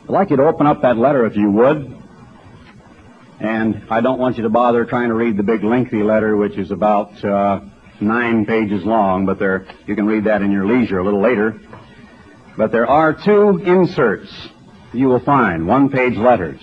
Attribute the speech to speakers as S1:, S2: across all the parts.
S1: I'd like you to open up that letter if you would. And I don't want you to bother trying to read the big lengthy letter, which is about 9 pages long, but you can read that in your leisure a little later. But there are 2 inserts you will find, 1-page letters.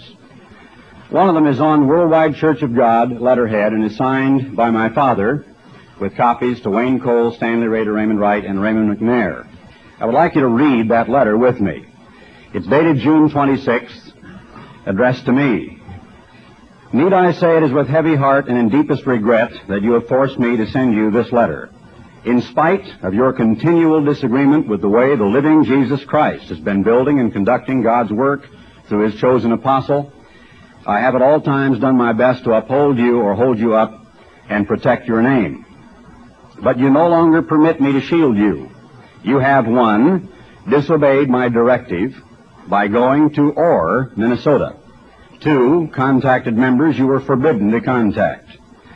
S1: One of them is on Worldwide Church of God letterhead and is signed by my father, with copies to Wayne Cole, Stanley Rader, Raymond Wright, and Raymond McNair. I would like you to read that letter with me. It's dated June 26th, addressed to me. Need I say it is with heavy heart and in deepest regret that you have forced me to send you this letter. In spite of your continual disagreement with the way the living Jesus Christ has been building and conducting God's work through His chosen apostle, I have at all times done my best to uphold you or hold you up and protect your name. But you no longer permit me to shield you. You have, 1, disobeyed my directive by going to Orr, Minnesota. 2, contacted members you were forbidden to contact.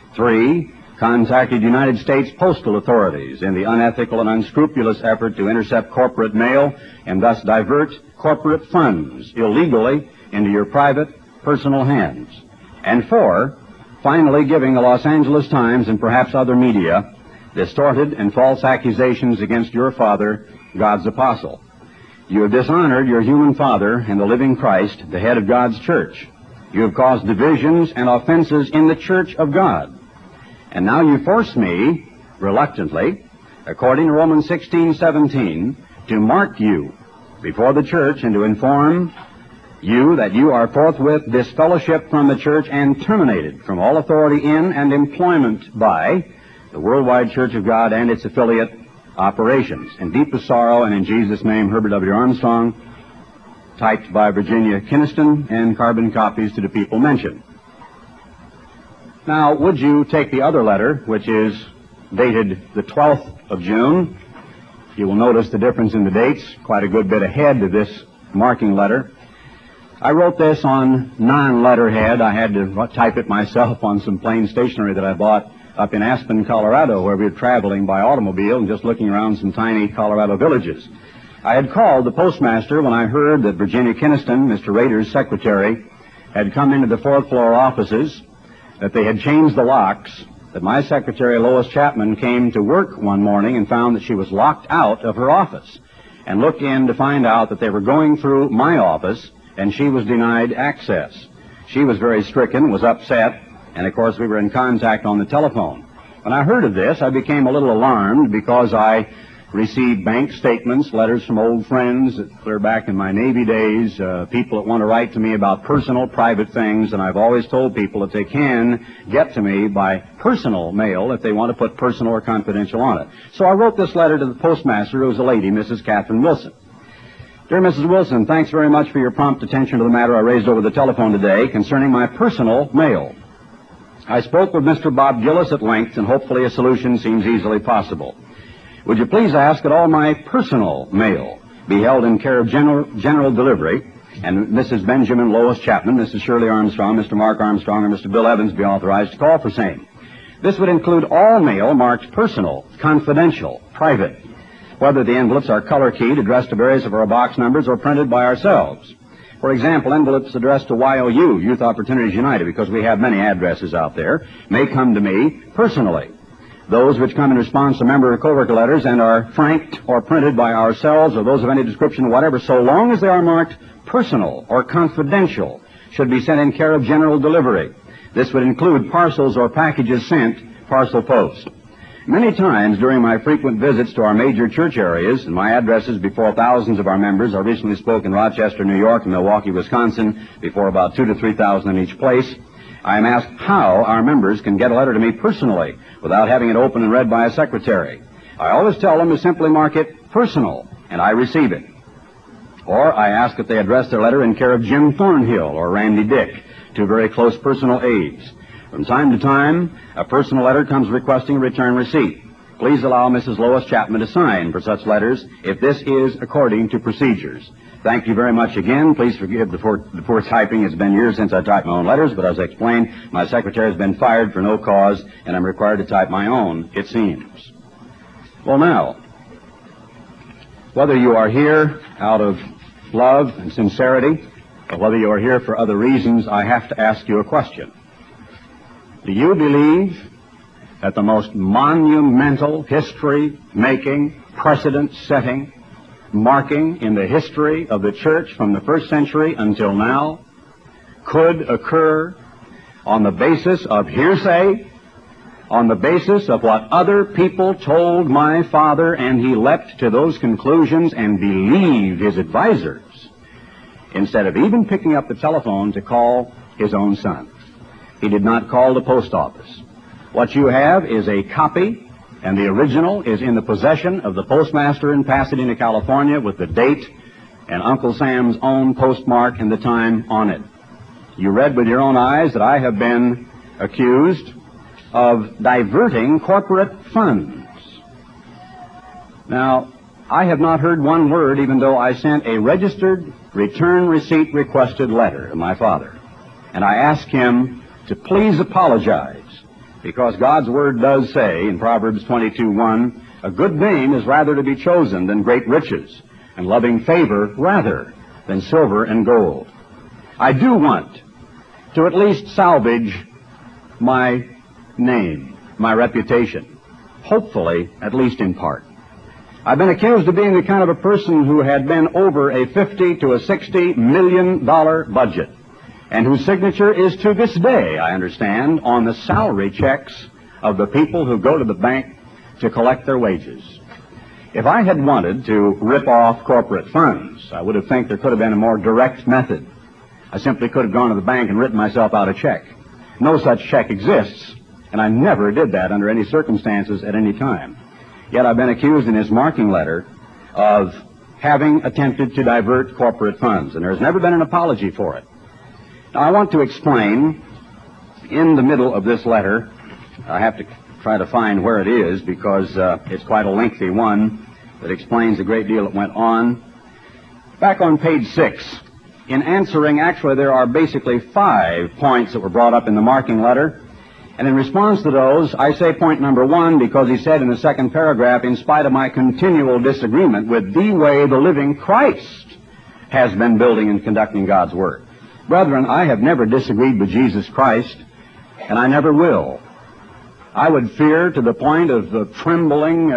S1: 3, contacted United States postal authorities in the unethical and unscrupulous effort to intercept corporate mail and thus divert corporate funds illegally into your private, personal hands. And 4, finally giving the Los Angeles Times and perhaps other media distorted and false accusations against your father, God's apostle. You have dishonored your human father and the living Christ, the head of God's church. You have caused divisions and offenses in the church of God. And now you force me, reluctantly, according to Romans 16:17, to mark you before the church and to inform you that you are forthwith disfellowshipped from the church and terminated from all authority in and employment by the Worldwide Church of God and its affiliate operations. In deepest sorrow and in Jesus' name, Herbert W. Armstrong, typed by Virginia Kinniston, and carbon copies to the people mentioned. Now, would you take the other letter, which is dated the 12th of June? You will notice the difference in the dates, quite a good bit ahead of this marking letter. I wrote this on non-letterhead. I had to type it myself on some plain stationery that I bought up in Aspen, Colorado, where we were traveling by automobile and just looking around some tiny Colorado villages. I had called the postmaster when I heard that Virginia Kinniston, Mr. Rader's secretary, had come into the 4th floor offices, that they had changed the locks, that my secretary, Lois Chapman, came to work one morning and found that she was locked out of her office, and looked in to find out that they were going through my office, and she was denied access. She was very stricken, was upset, and of course we were in contact on the telephone. When I heard of this, I became a little alarmed because I received bank statements, letters from old friends that clear back in my Navy days, people that want to write to me about personal, private things, and I've always told people that they can get to me by personal mail if they want to put personal or confidential on it. So I wrote this letter to the postmaster, who was a lady, Mrs. Catherine Wilson. Dear Mrs. Wilson, thanks very much for your prompt attention to the matter I raised over the telephone today concerning my personal mail. I spoke with Mr. Bob Gillis at length, and hopefully a solution seems easily possible. Would you please ask that all my personal mail be held in care of general delivery, and Mrs. Benjamin Lois Chapman, Mrs. Shirley Armstrong, Mr. Mark Armstrong, or Mr. Bill Evans be authorized to call for same. This would include all mail marked personal, confidential, private, whether the envelopes are color-keyed, addressed to various of our box numbers, or printed by ourselves. For example, envelopes addressed to YOU, Youth Opportunities United, because we have many addresses out there, may come to me personally. Those which come in response to member or co-worker letters and are franked or printed by ourselves or those of any description whatever, so long as they are marked personal or confidential, should be sent in care of general delivery. This would include parcels or packages sent parcel post. Many times during my frequent visits to our major church areas and my addresses before thousands of our members, I recently spoke in Rochester, New York, and Milwaukee, Wisconsin, before about 2,000 to 3,000 in each place, I am asked how our members can get a letter to me personally without having it opened and read by a secretary. I always tell them to simply mark it personal, and I receive it. Or I ask that they address their letter in care of Jim Thornhill or Randy Dick, two very close personal aides. From time to time, a personal letter comes requesting a return receipt. Please allow Mrs. Lois Chapman to sign for such letters if this is according to procedures. Thank you very much again. Please forgive the poor typing. It's been years since I typed my own letters, but as I explained, my secretary has been fired for no cause, and I'm required to type my own, it seems. Well, now, whether you are here out of love and sincerity, But whether you are here for other reasons, I have to ask you a question. Do you believe that the most monumental, history-making, precedent-setting marking in the history of the church from the first century until now could occur on the basis of hearsay, on the basis of what other people told my father, and he leapt to those conclusions and believed his advisors instead of even picking up the telephone to call his own son? He did not call the post office. What you have is a copy, and the original is in the possession of the postmaster in Pasadena, California, with the date and Uncle Sam's own postmark and the time on it. You read with your own eyes that I have been accused of diverting corporate funds. Now, I have not heard one word, even though I sent a registered return receipt requested letter to my father. And I asked him to please apologize, because God's Word does say in Proverbs 22:1, a good name is rather to be chosen than great riches, and loving favor rather than silver and gold. I do want to at least salvage my name, my reputation, hopefully at least in part. I've been accused of being the kind of a person who had been over a $50 to a $60 million budget, and whose signature is to this day, I understand, on the salary checks of the people who go to the bank to collect their wages. If I had wanted to rip off corporate funds, I would have think there could have been a more direct method. I simply could have gone to the bank and written myself out a check. No such check exists, and I never did that under any circumstances at any time. Yet I've been accused in his marking letter of having attempted to divert corporate funds, and there's never been an apology for it. Now, I want to explain, in the middle of this letter, I have to try to find where it is because it's quite a lengthy one that explains a great deal that went on. Back on page 6, in answering, actually there are basically 5 points that were brought up in the marking letter. And in response to those, I say point number 1 because he said in the second paragraph, in spite of my continual disagreement with the way the living Christ has been building and conducting God's work. Brethren, I have never disagreed with Jesus Christ, and I never will. I would fear to the point of trembling,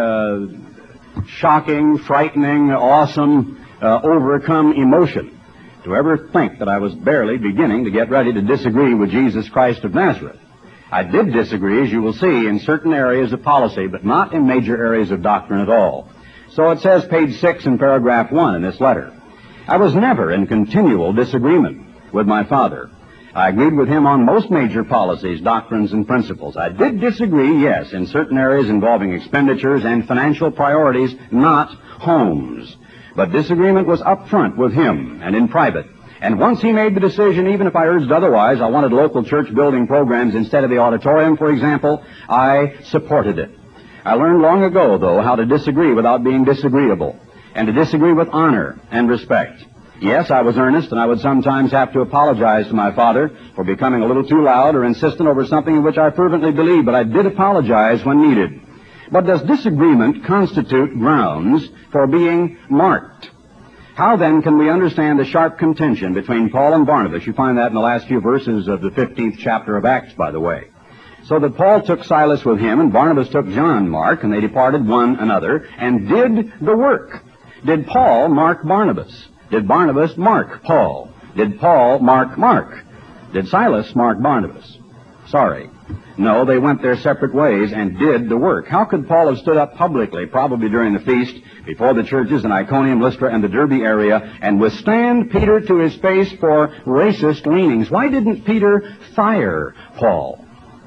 S1: shocking, frightening, awesome, overcome emotion to ever think that I was barely beginning to get ready to disagree with Jesus Christ of Nazareth. I did disagree, as you will see, in certain areas of policy, but not in major areas of doctrine at all. So it says, page 6 in paragraph 1 in this letter, I was never in continual disagreement with my father. I agreed with him on most major policies, doctrines, and principles. I did disagree, yes, in certain areas involving expenditures and financial priorities, not homes. But disagreement was up front with him and in private. And once he made the decision, even if I urged otherwise, I wanted local church building programs instead of the auditorium, for example, I supported it. I learned long ago, though, how to disagree without being disagreeable, and to disagree with honor and respect. Yes, I was earnest, and I would sometimes have to apologize to my father for becoming a little too loud or insistent over something in which I fervently believed, but I did apologize when needed. But does disagreement constitute grounds for being marked? How then can we understand the sharp contention between Paul and Barnabas? You find that in the last few verses of the 15th chapter of Acts, by the way. So that Paul took Silas with him, and Barnabas took John Mark, and they departed one another, and did the work. Did Paul mark Barnabas? Did Barnabas mark Paul? Did Paul mark Mark? Did Silas mark Barnabas? Sorry. No, they went their separate ways and did the work. How could Paul have stood up publicly, probably during the feast, before the churches in Iconium, Lystra, and the Derbe area, and withstand Peter to his face for racist leanings? Why didn't Peter fire Paul?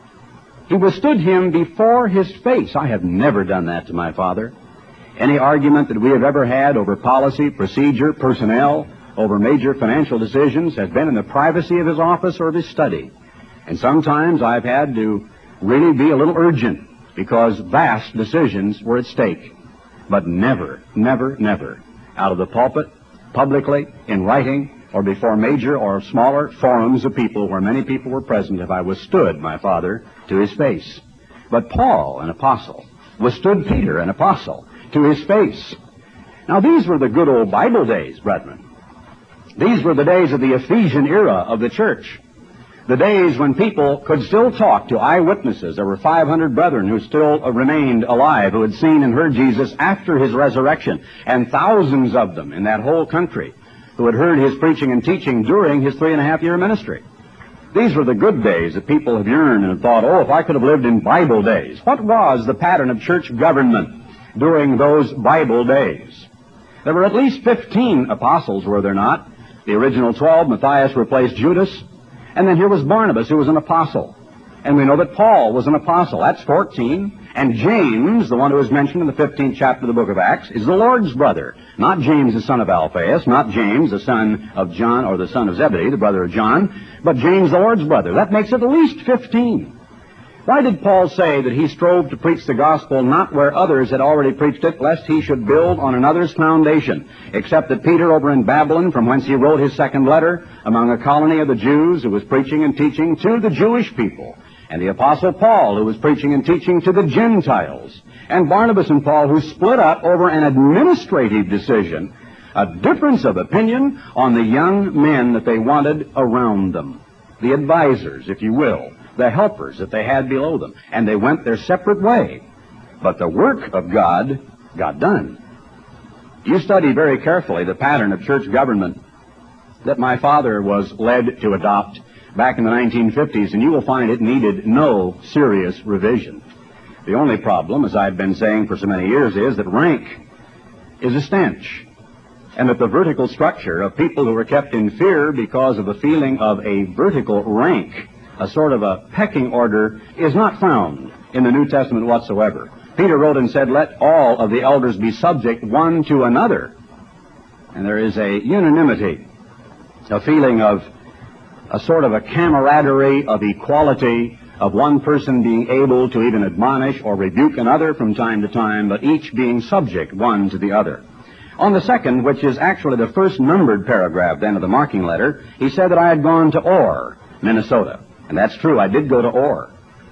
S1: He withstood him before his face. I have never done that to my father. Any argument that we have ever had over policy, procedure, personnel, over major financial decisions has been in the privacy of his office or of his study. And sometimes I've had to really be a little urgent because vast decisions were at stake. But never, never, never, out of the pulpit, publicly, in writing, or before major or smaller forums of people where many people were present have I withstood my father to his face. But Paul, an apostle, withstood Peter, an apostle, to his face. Now, these were the good old Bible days, brethren. These were the days of the Ephesian era of the church. The days when people could still talk to eyewitnesses. There were 500 brethren who still remained alive, who had seen and heard Jesus after his resurrection, and thousands of them in that whole country who had heard his preaching and teaching during his 3.5-year ministry. These were the good days that people have yearned and thought, oh, if I could have lived in Bible days. What was the pattern of church government during those Bible days? There were at least 15 apostles, were there not? The original 12, Matthias replaced Judas. And then here was Barnabas, who was an apostle. And we know that Paul was an apostle. That's 14. And James, the one who is mentioned in the 15th chapter of the book of Acts, is the Lord's brother. Not James, the son of Alphaeus, not James, the son of John, or the son of Zebedee, the brother of John, but James, the Lord's brother. That makes it at least 15. Why did Paul say that he strove to preach the gospel not where others had already preached it, lest he should build on another's foundation? Except that Peter over in Babylon, from whence he wrote his second letter, among a colony of the Jews who was preaching and teaching to the Jewish people, and the Apostle Paul, who was preaching and teaching to the Gentiles, and Barnabas and Paul, who split up over an administrative decision, a difference of opinion on the young men that they wanted around them, the advisors, if you will, the helpers that they had below them, and they went their separate way. But the work of God got done. You study very carefully the pattern of church government that my father was led to adopt back in the 1950s, and you will find it needed no serious revision. The only problem, as I've been saying for so many years, is that rank is a stench, and that the vertical structure of people who are kept in fear because of a feeling of a vertical rank, a sort of a pecking order, is not found in the New Testament whatsoever. Peter wrote and said, let all of the elders be subject one to another. And there is a unanimity, a feeling of a sort of a camaraderie of equality, of one person being able to even admonish or rebuke another from time to time, but each being subject one to the other. On the second, which is actually the first numbered paragraph then of the marking letter, he said that I had gone to Orr, Minnesota. And that's true, I did go to Orr.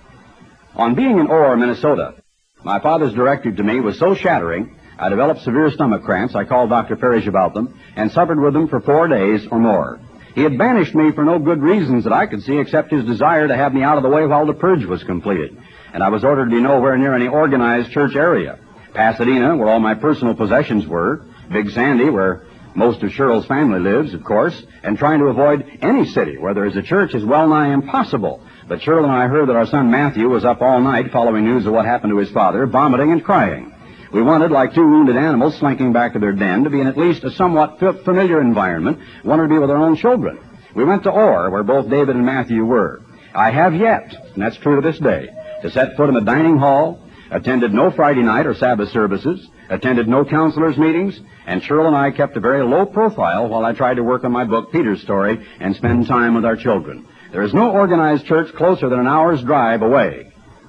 S1: On being in Orr, Minnesota, my father's directive to me was so shattering, I developed severe stomach cramps. I called Dr. Parrish about them and suffered with them for 4 days or more. He had banished me for no good reasons that I could see except his desire to have me out of the way while the purge was completed. And I was ordered to be nowhere near any organized church area. Pasadena, where all my personal possessions were, Big Sandy, where most of Cheryl's family lives, of course, and trying to avoid any city where there is a church is well nigh impossible. But Cheryl and I heard that our son Matthew was up all night following news of what happened to his father, vomiting and crying. We wanted, like two wounded animals slinking back to their den, to be in at least a somewhat familiar environment, wanted to be with our own children. We went to Orr, where both David and Matthew were. I have yet, and that's true to this day, to set foot in the dining hall, attended no Friday night or Sabbath services, attended no counselors' meetings, and Cheryl and I kept a very low profile while I tried to work on my book, Peter's Story, and spend time with our children. There is no organized church closer than an hour's drive away.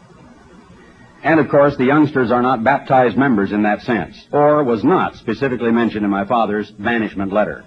S1: And, of course, the youngsters are not baptized members in that sense, or was not specifically mentioned in my father's banishment letter.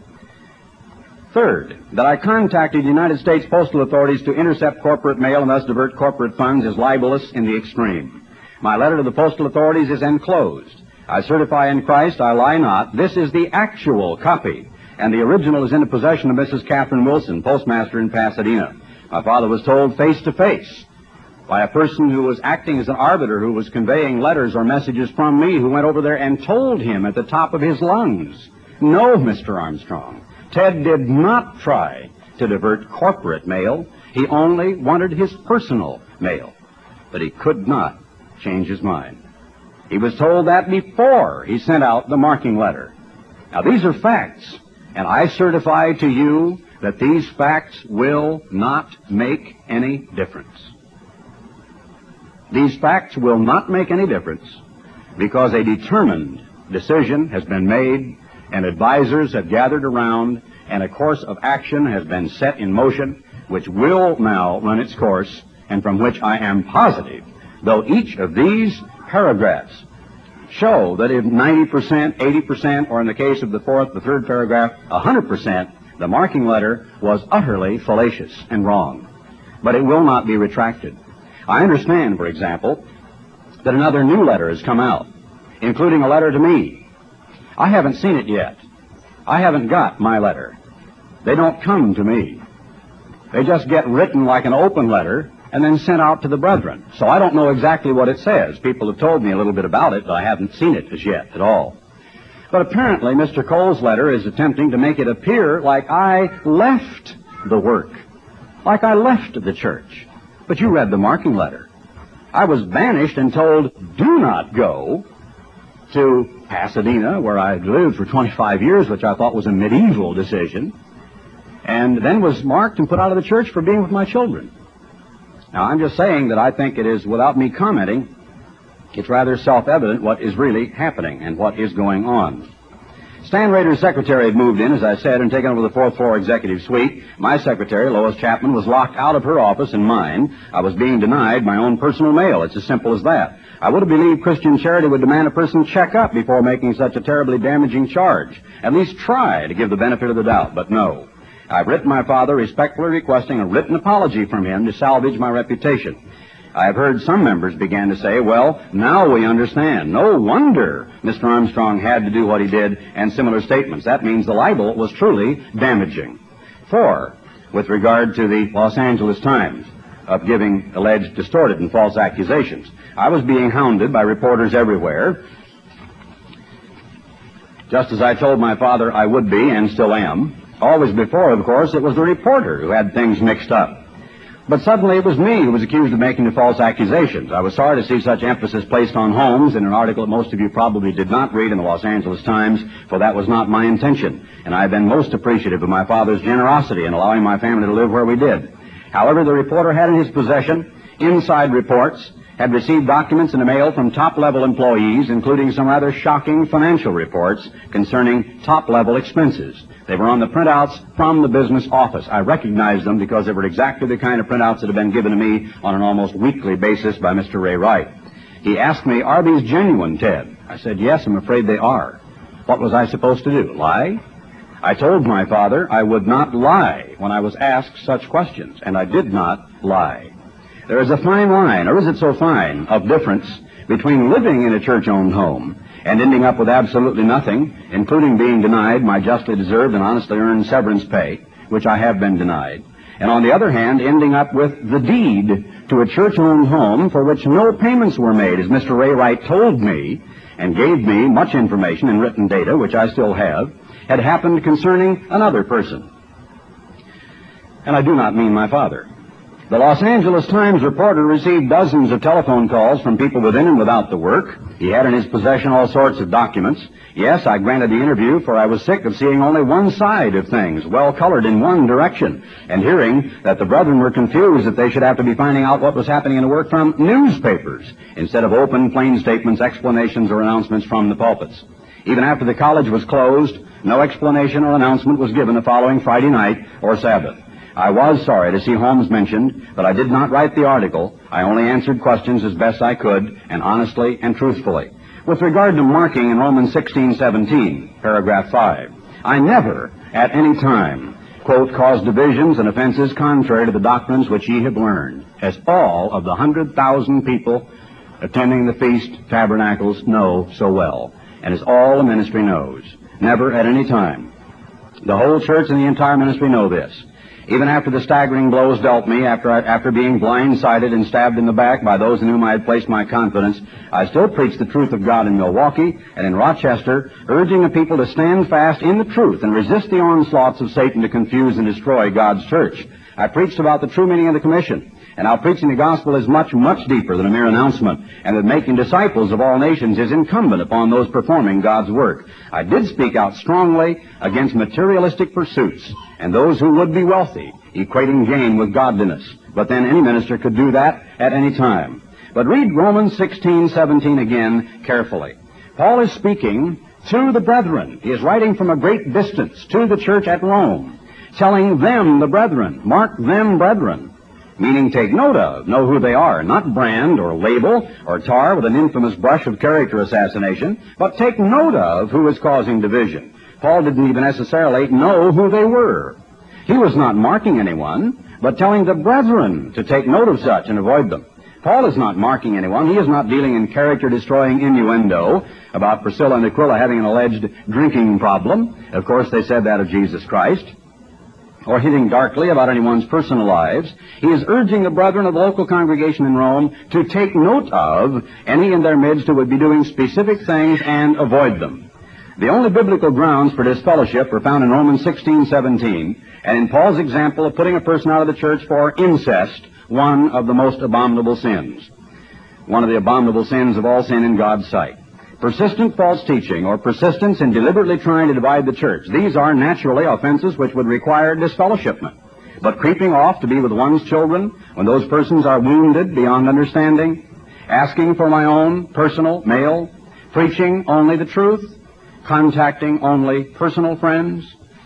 S1: Third, that I contacted the United States postal authorities to intercept corporate mail and thus divert corporate funds is libelous in the extreme. My letter to the postal authorities is enclosed. I certify in Christ I lie not. This is the actual copy, and the original is in the possession of Mrs. Catherine Wilson, postmaster in Pasadena. My father was told face to face by a person who was acting as an arbiter, who was conveying letters or messages from me, who went over there and told him at the top of his lungs, no, Mr. Armstrong, Ted did not try to divert corporate mail. He only wanted his personal mail. But he could not change his mind. He was told that before he sent out the marking letter. Now, these are facts, and I certify to you that these facts will not make any difference. These facts will not make any difference because a determined decision has been made and advisors have gathered around and a course of action has been set in motion which will now run its course and from which I am positive, though each of these paragraphs show that if 90%, 80%, or in the case of the third paragraph, 100%, the marking letter was utterly fallacious and wrong. But it will not be retracted. I understand, for example, that another new letter has come out, including a letter to me. I haven't seen it yet. I haven't got my letter. They don't come to me. They just get written like an open letter and then sent out to the brethren. So I don't know exactly what it says. People have told me a little bit about it, but I haven't seen it as yet at all. But apparently Mr. Cole's letter is attempting to make it appear like I left the work, like I left the church. But you read the marking letter. I was banished and told, do not go to Pasadena, where I had lived for 25 years, which I thought was a medieval decision, and then was marked and put out of the church for being with my children. Now, I'm just saying that I think it is, without me commenting, it's rather self-evident what is really happening and what is going on. Stan Rader's secretary had moved in, as I said, and taken over the fourth floor executive suite. My secretary, Lois Chapman, was locked out of her office and mine. I was being denied my own personal mail. It's as simple as that. I would have believed Christian charity would demand a person check up before making such a terribly damaging charge. At least try to give the benefit of the doubt, but no. I've written my father respectfully requesting a written apology from him to salvage my reputation. I have heard some members begin to say, well, now we understand. No wonder Mr. Armstrong had to do what he did, and similar statements. That means the libel was truly damaging. 4, with regard to the Los Angeles Times of giving alleged distorted and false accusations. I was being hounded by reporters everywhere, just as I told my father I would be and still am. Always before, of course, it was the reporter who had things mixed up. But suddenly it was me who was accused of making the false accusations. I was sorry to see such emphasis placed on Holmes in an article that most of you probably did not read in the Los Angeles Times, for that was not my intention. And I have been most appreciative of my father's generosity in allowing my family to live where we did. However, the reporter had in his possession inside reports, had received documents in the mail from top-level employees, including some rather shocking financial reports concerning top-level expenses. They were on the printouts from the business office. I recognized them because they were exactly the kind of printouts that have been given to me on an almost weekly basis by Mr. Ray Wright. He asked me, are these genuine, Ted? I said, yes, I'm afraid they are. What was I supposed to do, lie? I told my father I would not lie when I was asked such questions, and I did not lie. There is a fine line, or is it so fine, of difference between living in a church-owned home and ending up with absolutely nothing, including being denied my justly deserved and honestly earned severance pay, which I have been denied, and on the other hand, ending up with the deed to a church-owned home for which no payments were made, as Mr. Ray Wright told me and gave me much information and written data, which I still have, had happened concerning another person. And I do not mean my father. The Los Angeles Times reporter received dozens of telephone calls from people within and without the work. He had in his possession all sorts of documents. Yes, I granted the interview, for I was sick of seeing only one side of things, well-colored in one direction, and hearing that the brethren were confused that they should have to be finding out what was happening in the work from newspapers, instead of open, plain statements, explanations, or announcements from the pulpits. Even after the college was closed, no explanation or announcement was given the following Friday night or Sabbath. I was sorry to see Holmes mentioned, but I did not write the article. I only answered questions as best I could, and honestly and truthfully. With regard to marking in Romans 16:17, paragraph 5, I never, at any time, quote, cause divisions and offenses contrary to the doctrines which ye have learned, as all of the 100,000 people attending the Feast Tabernacles know so well, and as all the ministry knows. Never at any time. The whole church and the entire ministry know this. Even after the staggering blows dealt me, after being blindsided and stabbed in the back by those in whom I had placed my confidence, I still preached the truth of God in Milwaukee and in Rochester, urging the people to stand fast in the truth and resist the onslaughts of Satan to confuse and destroy God's church. I preached about the true meaning of the commission, and how preaching the gospel is much, much deeper than a mere announcement, and that making disciples of all nations is incumbent upon those performing God's work. I did speak out strongly against materialistic pursuits and those who would be wealthy, equating gain with godliness. But then any minister could do that at any time. But read Romans 16:17 again carefully. Paul is speaking to the brethren. He is writing from a great distance to the church at Rome, telling them, the brethren, mark them, brethren, meaning take note of, know who they are, not brand or label or tar with an infamous brush of character assassination, but take note of who is causing division. Paul didn't even necessarily know who they were. He was not marking anyone, but telling the brethren to take note of such and avoid them. Paul is not marking anyone. He is not dealing in character-destroying innuendo about Priscilla and Aquila having an alleged drinking problem. Of course, they said that of Jesus Christ. or hinting darkly about anyone's personal lives. He is urging the brethren of the local congregation in Rome to take note of any in their midst who would be doing specific things and avoid them. The only biblical grounds for disfellowship are found in Romans 16:17, and in Paul's example of putting a person out of the church for incest, one of the most abominable sins. One of the abominable sins of all sin in God's sight. Persistent false teaching or persistence in deliberately trying to divide the church. These are naturally offenses which would require disfellowshipment. But creeping off to be with one's children when those persons are wounded beyond understanding, asking for my own personal mail, preaching only the truth, contacting only personal friends.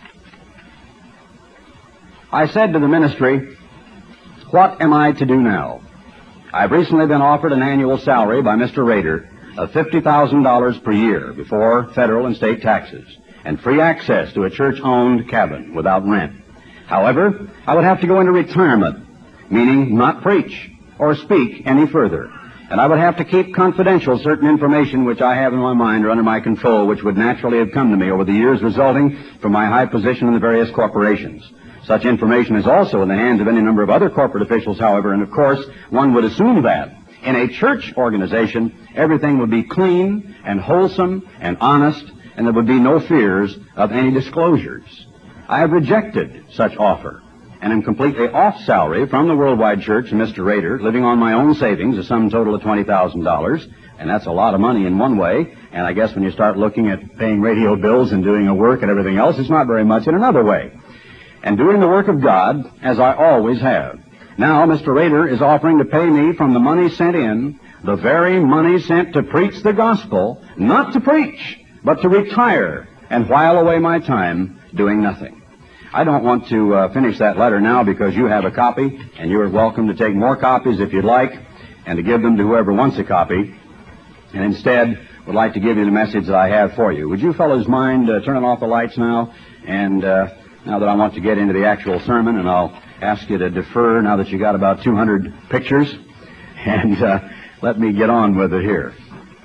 S1: I said to the ministry, what am I to do now? I've recently been offered an annual salary by Mr. Rader of $50,000 per year before federal and state taxes, and free access to a church-owned cabin without rent. However, I would have to go into retirement, meaning not preach or speak any further, and I would have to keep confidential certain information which I have in my mind or under my control, which would naturally have come to me over the years resulting from my high position in the various corporations. Such information is also in the hands of any number of other corporate officials, however, and of course, one would assume that in a church organization, everything would be clean and wholesome and honest, and there would be no fears of any disclosures. I have rejected such offer, and am completely off salary from the Worldwide Church and Mr. Rader, living on my own savings, a sum total of $20,000, and that's a lot of money in one way, and I guess when you start looking at paying radio bills and doing a work and everything else, it's not very much in another way. And doing the work of God, as I always have. Now, Mr. Rader is offering to pay me from the money sent in, the very money sent to preach the gospel, not to preach, but to retire and while away my time doing nothing. I don't want to finish that letter now because you have a copy, and you are welcome to take more copies if you'd like, and to give them to whoever wants a copy, and instead would like to give you the message that I have for you. Would you fellows mind turning off the lights now? And now that I want to get into the actual sermon, and I'll ask you to defer now that you got about 200 pictures, and let me get on with it here.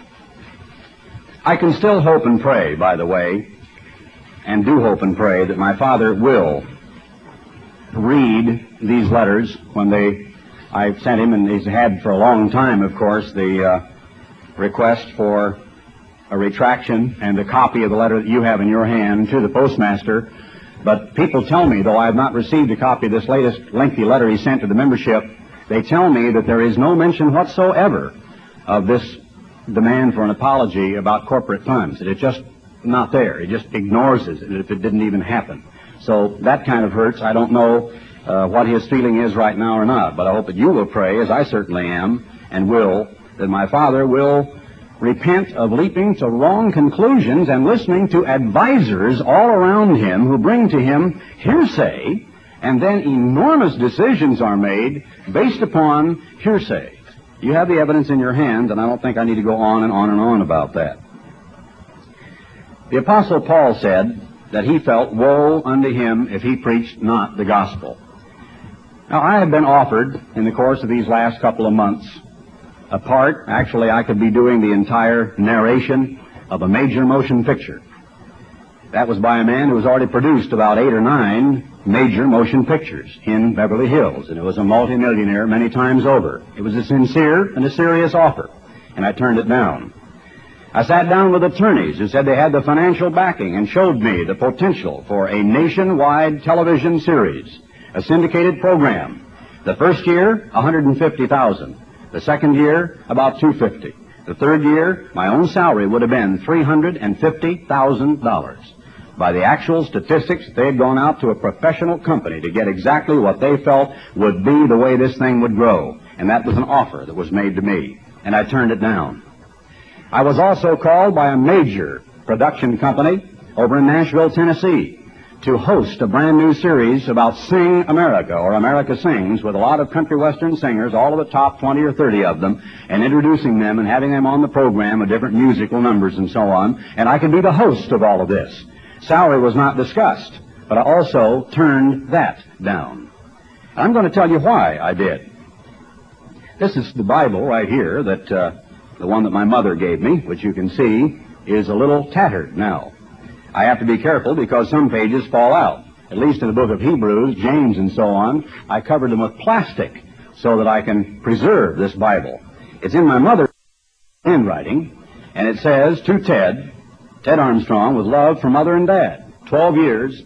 S1: I can still hope and pray, by the way, and do hope and pray that my father will read these letters when I've sent him, and he's had for a long time, of course, the request for a retraction and a copy of the letter that you have in your hand to the postmaster. But people tell me, though I have not received a copy of this latest lengthy letter he sent to the membership, they tell me that there is no mention whatsoever of this demand for an apology about corporate funds. That it's just not there. He just ignores it if it didn't even happen. So that kind of hurts. I don't know what his feeling is right now or not, but I hope that you will pray, as I certainly am, and will, that my father will repent of leaping to wrong conclusions and listening to advisors all around him who bring to him hearsay, and then enormous decisions are made based upon hearsay. You have the evidence in your hand, and I don't think I need to go on and on and on about that. The Apostle Paul said that he felt woe unto him if he preached not the gospel. Now, I have been offered in the course of these last couple of months a part, actually I could be doing the entire narration of a major motion picture. That was by a man who has already produced about 8 or 9 major motion pictures in Beverly Hills, and it was a multimillionaire many times over. It was a sincere and a serious offer, and I turned it down. I sat down with attorneys who said they had the financial backing and showed me the potential for a nationwide television series, a syndicated program. The first year, $150,000. The second year, about $250,000. The third year, my own salary would have been $350,000. By the actual statistics, they had gone out to a professional company to get exactly what they felt would be the way this thing would grow. And that was an offer that was made to me, and I turned it down. I was also called by a major production company over in Nashville, Tennessee, to host a brand new series about Sing America, or America Sings, with a lot of country western singers, all of the top 20 or 30 of them, and introducing them and having them on the program with different musical numbers and so on. And I could be the host of all of this. Salary was not discussed, but I also turned that down. I'm going to tell you why I did. This is the Bible right here, that the one that my mother gave me, which you can see is a little tattered now. I have to be careful because some pages fall out. at least in the book of Hebrews, James, and so on, I covered them with plastic so that I can preserve this Bible. It's in my mother's handwriting, and it says, to Ted Armstrong, with love from Mother and Dad, 12 years,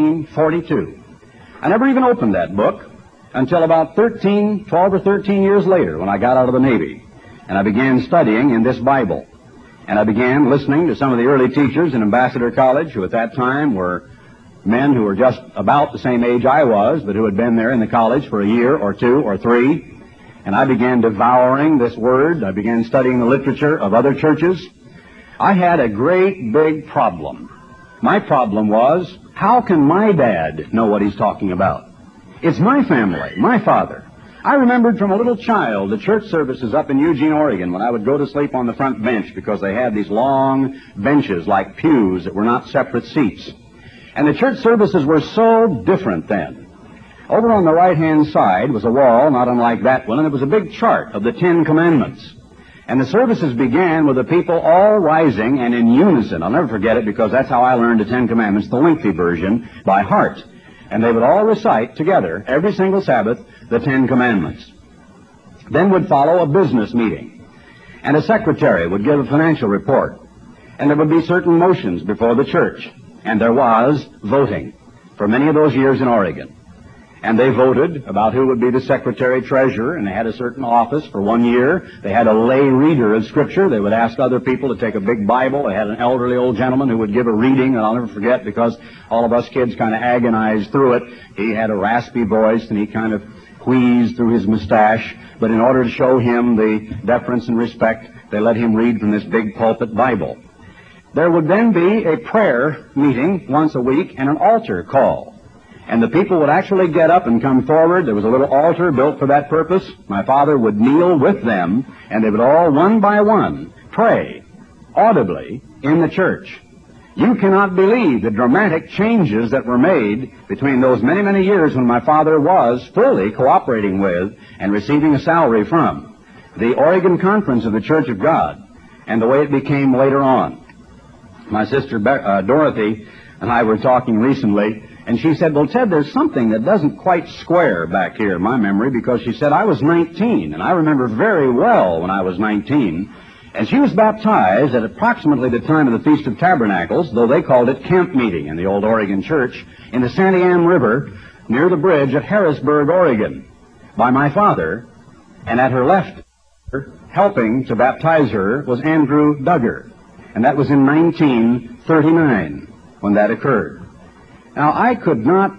S1: 1942. I never even opened that book until about 12 or 13 years later when I got out of the Navy, and I began studying in this Bible. And I began listening to some of the early teachers in Ambassador College, who at that time were men who were just about the same age I was, but who had been there in the college for a year or two or three. And I began devouring this Word. I began studying the literature of other churches. I had a great big problem. My problem was, how can my dad know what he's talking about? It's my family, my father. I remembered from a little child the church services up in Eugene, Oregon, when I would go to sleep on the front bench because they had these long benches like pews that were not separate seats. And the church services were so different then. Over on the right-hand side was a wall, not unlike that one, and it was a big chart of the 10 Commandments. And the services began with the people all rising and in unison. I'll never forget it because that's how I learned the 10 Commandments, the lengthy version, by heart. And they would all recite together, every single Sabbath, the 10 Commandments. Then would follow a business meeting. And a secretary would give a financial report. And there would be certain motions before the church. And there was voting for many of those years in Oregon. And they voted about who would be the secretary-treasurer, and they had a certain office for 1 year. They had a lay reader of Scripture. They would ask other people to take a big Bible. They had an elderly old gentleman who would give a reading, and I'll never forget because all of us kids kind of agonized through it. He had a raspy voice, and he kind of wheezed through his mustache. But in order to show him the deference and respect, they let him read from this big pulpit Bible. There would then be a prayer meeting once a week and an altar call. And the people would actually get up and come forward. There was a little altar built for that purpose. My father would kneel with them, and they would all, one by one, pray audibly in the church. You cannot believe the dramatic changes that were made between those many, many years when my father was fully cooperating with and receiving a salary from the Oregon Conference of the Church of God and the way it became later on. My sister Dorothy and I were talking recently, and she said, well, Ted, there's something that doesn't quite square back here in my memory, because she said, I was 19, and I remember very well when I was 19, and she was baptized at approximately the time of the Feast of Tabernacles, though they called it camp meeting in the old Oregon church, in the Santiam River near the bridge at Harrisburg, Oregon, by my father, and at her left, helping to baptize her, was Andrew Duggar, and that was in 1939 when that occurred. Now, I could not,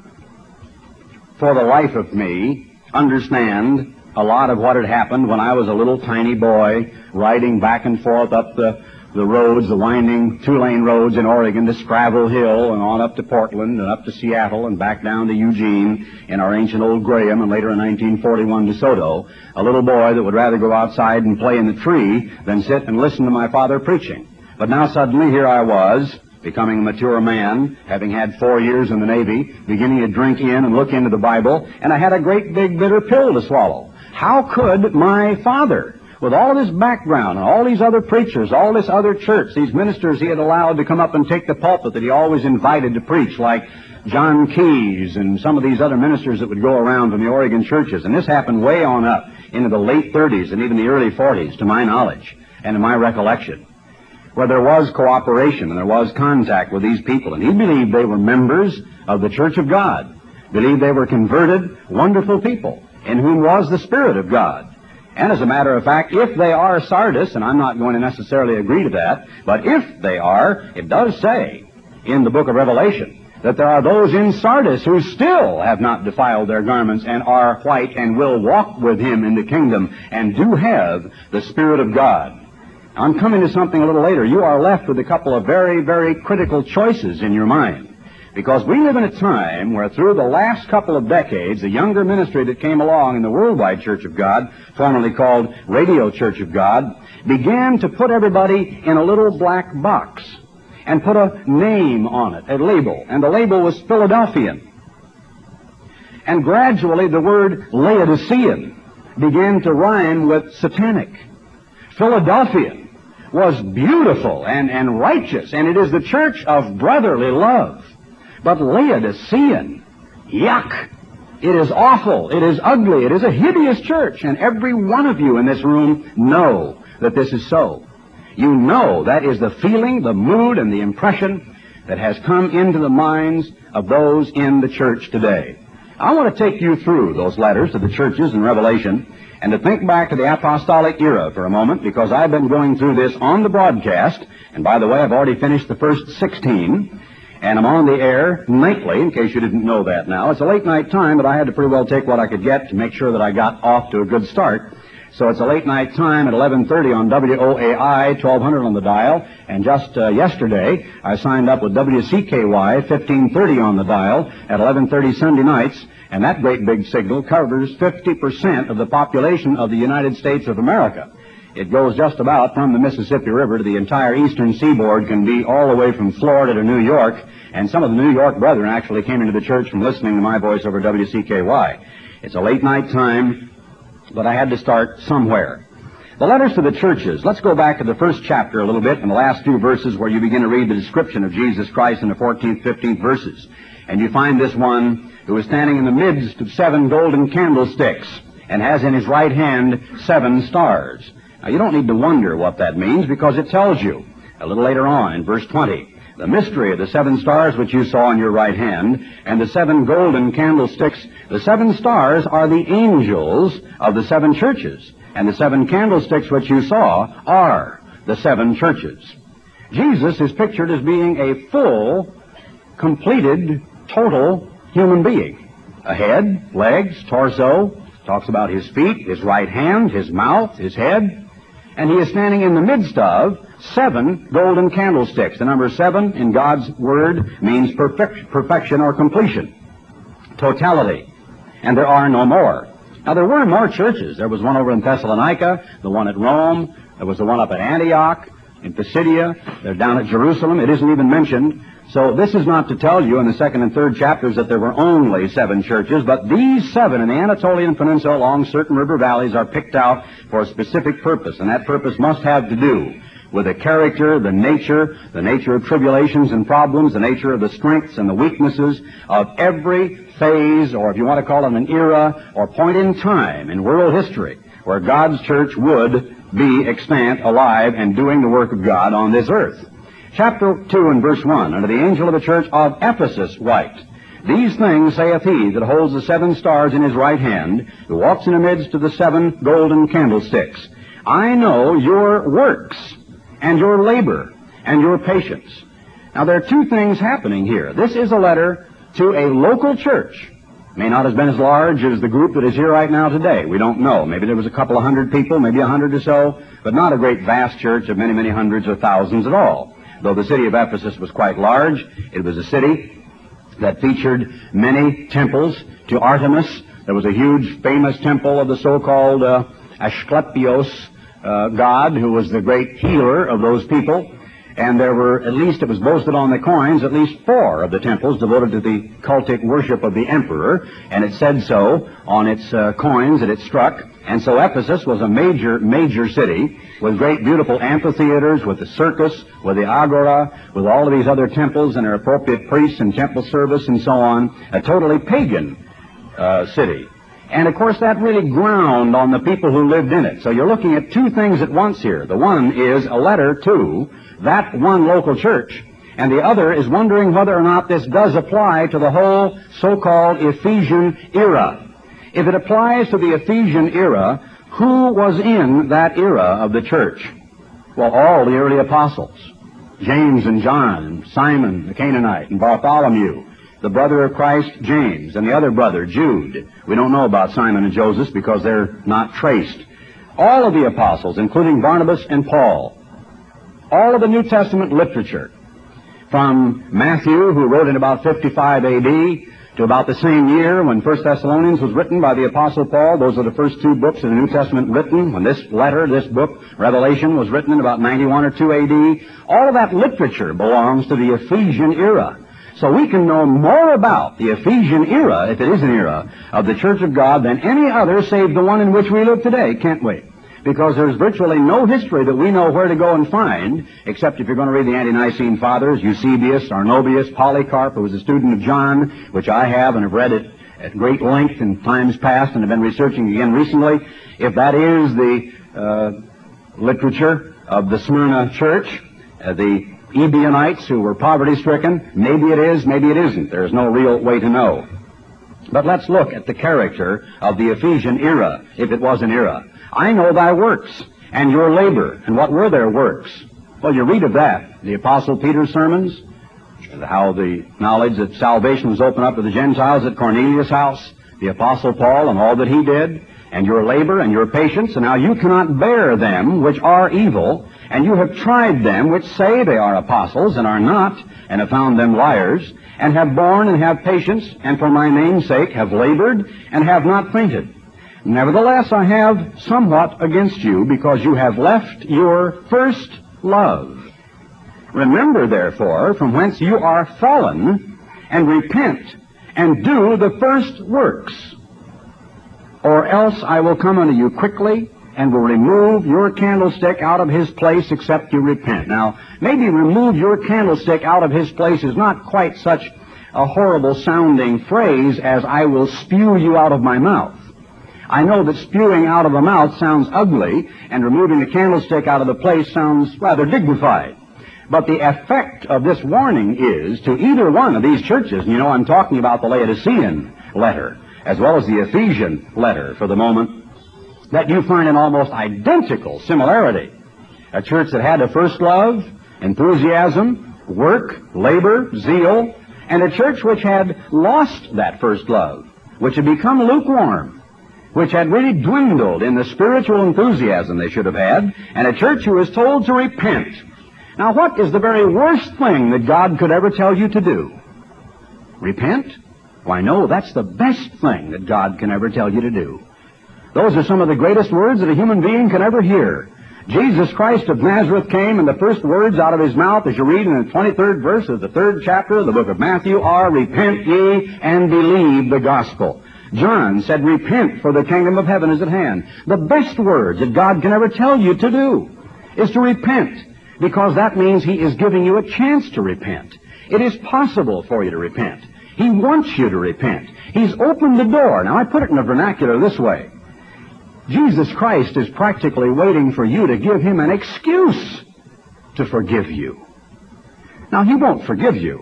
S1: for the life of me, understand a lot of what had happened when I was a little tiny boy riding back and forth up the roads, the winding two-lane roads in Oregon to Scrabble Hill and on up to Portland and up to Seattle and back down to Eugene in our ancient old Graham and later in 1941 DeSoto, a little boy that would rather go outside and play in the tree than sit and listen to my father preaching. But now suddenly here I was, becoming a mature man, having had 4 years in the Navy, beginning to drink in and look into the Bible, and I had a great big bitter pill to swallow. How could my father, with all of his background and all these other preachers, all this other church, these ministers he had allowed to come up and take the pulpit that he always invited to preach, like John Keyes and some of these other ministers that would go around from the Oregon churches, and this happened way on up into the late 30s and even the early 40s, to my knowledge and to my recollection, where there was cooperation and there was contact with these people. And he believed they were members of the Church of God, believed they were converted, wonderful people, in whom was the Spirit of God. And as a matter of fact, if they are Sardis, and I'm not going to necessarily agree to that, but if they are, it does say in the book of Revelation that there are those in Sardis who still have not defiled their garments and are white and will walk with him in the kingdom and do have the Spirit of God. I'm coming to something a little later. You are left with a couple of very, very critical choices in your mind. Because we live in a time where through the last couple of decades, the younger ministry that came along in the Worldwide Church of God, formerly called Radio Church of God, began to put everybody in a little black box and put a name on it, a label. And the label was Philadelphian. And gradually the word Laodicean began to rhyme with satanic. Philadelphian was beautiful and righteous, and it is the church of brotherly love. But Laodicean, yuck! It is awful. It is ugly. It is a hideous church. And every one of you in this room know that this is so. You know that is the feeling, the mood, and the impression that has come into the minds of those in the church today. I want to take you through those letters to the churches in Revelation and to think back to the apostolic era for a moment, because I've been going through this on the broadcast. And by the way, I've already finished the first 16. And I'm on the air nightly, in case you didn't know that now. It's a late night time, but I had to pretty well take what I could get to make sure that I got off to a good start. So it's a late night time at 11:30 on WOAI, 1200 on the dial. And just yesterday, I signed up with WCKY, 1530 on the dial, at 11:30 Sunday nights. And that great big signal covers 50% of the population of the United States of America. It goes just about from the Mississippi River to the entire eastern seaboard, can be all the way from Florida to New York, and some of the New York brethren actually came into the church from listening to my voice over WCKY. It's a late night time, but I had to start somewhere. The letters to the churches. Let's go back to the first chapter a little bit, in the last few verses where you begin to read the description of Jesus Christ in the 14th, 15th verses. And you find this one who is standing in the midst of 7 golden candlesticks and has in his right hand 7 stars. Now, you don't need to wonder what that means, because it tells you a little later on in verse 20. The mystery of the 7 stars which you saw in your right hand, and the 7 golden candlesticks. The 7 stars are the angels of the 7 churches, and the 7 candlesticks which you saw are the 7 churches. Jesus is pictured as being a full, completed, total human being. A head, legs, torso, talks about his feet, his right hand, his mouth, his head. And he is standing in the midst of 7 golden candlesticks. The number 7 in God's Word means perfection or completion, totality. And there are no more. Now, there were more churches. There was one over in Thessalonica, the one at Rome, there was the one up at Antioch, in Pisidia, they're down at Jerusalem. It isn't even mentioned. So this is not to tell you in the 2nd and 3rd chapters that there were only 7 churches, but these 7 in the Anatolian Peninsula along certain river valleys are picked out for a specific purpose, and that purpose must have to do with the character, the nature of tribulations and problems, the nature of the strengths and the weaknesses of every phase, or if you want to call it an era or point in time in world history, where God's church would be extant, alive, and doing the work of God on this earth. Chapter 2 and verse 1, unto the angel of the church of Ephesus write, These things saith he that holds the 7 stars in his right hand, who walks in the midst of the 7 golden candlesticks. I know your works, and your labor, and your patience. Now, there are 2 things happening here. This is a letter to a local church. May not have been as large as the group that is here right now today. We don't know. Maybe there was a couple of hundred people, maybe 100 or so, but not a great vast church of many, many hundreds or thousands at all. Though the city of Ephesus was quite large, it was a city that featured many temples to Artemis. There was a huge famous temple of the so-called Asclepios god, who was the great healer of those people. And there were, at least it was boasted on the coins, at least 4 of the temples devoted to the cultic worship of the emperor. And it said so on its coins that it struck. And so Ephesus was a major city with great beautiful amphitheaters, with the circus, with the agora, with all of these other temples and their appropriate priests and temple service and so on. A totally pagan city. And of course that really ground on the people who lived in it. So you're looking at 2 things at once here. The one is a letter to that one local church, and the other is wondering whether or not this does apply to the whole so-called Ephesian era. If it applies to the Ephesian era, who was in that era of the church? Well, all the early apostles. James and John, and Simon the Canaanite, and Bartholomew, the brother of Christ, James, and the other brother, Jude. We don't know about Simon and Joseph because they're not traced. All of the apostles, including Barnabas and Paul. All of the New Testament literature, from Matthew, who wrote in about 55 A.D., to about the same year when 1 Thessalonians was written by the Apostle Paul. Those are the first 2 books of the New Testament written. When this book, Revelation, was written in about 91 or 2 A.D., all of that literature belongs to the Ephesian era. So we can know more about the Ephesian era, if it is an era, of the Church of God than any other save the one in which we live today, can't we? because there's virtually no history that we know where to go and find, except if you're going to read the Ante-Nicene Fathers, Eusebius, Arnobius, Polycarp, who was a student of John, which I have and have read it at great length in times past and have been researching again recently. If that is the literature of the Smyrna church, the Ebionites who were poverty-stricken, maybe it is, maybe it isn't. There's no real way to know. But let's look at the character of the Ephesian era, if it was an era. I know thy works and your labor. And what were their works? Well, you read of that. The Apostle Peter's sermons, how the knowledge that salvation was opened up to the Gentiles at Cornelius' house, the Apostle Paul and all that he did, and your labor and your patience, and how you cannot bear them which are evil, and you have tried them which say they are apostles and are not, and have found them liars, and have borne and have patience, and for my name's sake have labored and have not fainted. Nevertheless, I have somewhat against you, because you have left your first love. Remember, therefore, from whence you are fallen, and repent, and do the first works. Or else I will come unto you quickly, and will remove your candlestick out of his place, except you repent. Now, maybe remove your candlestick out of his place is not quite such a horrible-sounding phrase as I will spew you out of my mouth. I know that spewing out of the mouth sounds ugly, and removing the candlestick out of the place sounds rather dignified. But the effect of this warning is to either one of these churches, and you know I'm talking about the Laodicean letter, as well as the Ephesian letter for the moment, that you find an almost identical similarity. A church that had a first love, enthusiasm, work, labor, zeal, and a church which had lost that first love, which had become lukewarm, which had really dwindled in the spiritual enthusiasm they should have had, and a church who was told to repent. Now, what is the very worst thing that God could ever tell you to do? Repent? Why, no, that's the best thing that God can ever tell you to do. Those are some of the greatest words that a human being can ever hear. Jesus Christ of Nazareth came, and the first words out of his mouth, as you read in the 23rd verse of the 3rd chapter of the book of Matthew, are, repent ye and believe the gospel. John said, repent, for the kingdom of heaven is at hand. The best words that God can ever tell you to do is to repent, because that means he is giving you a chance to repent. It is possible for you to repent. He wants you to repent. He's opened the door. Now, I put it in the vernacular this way. Jesus Christ is practically waiting for you to give him an excuse to forgive you. Now, he won't forgive you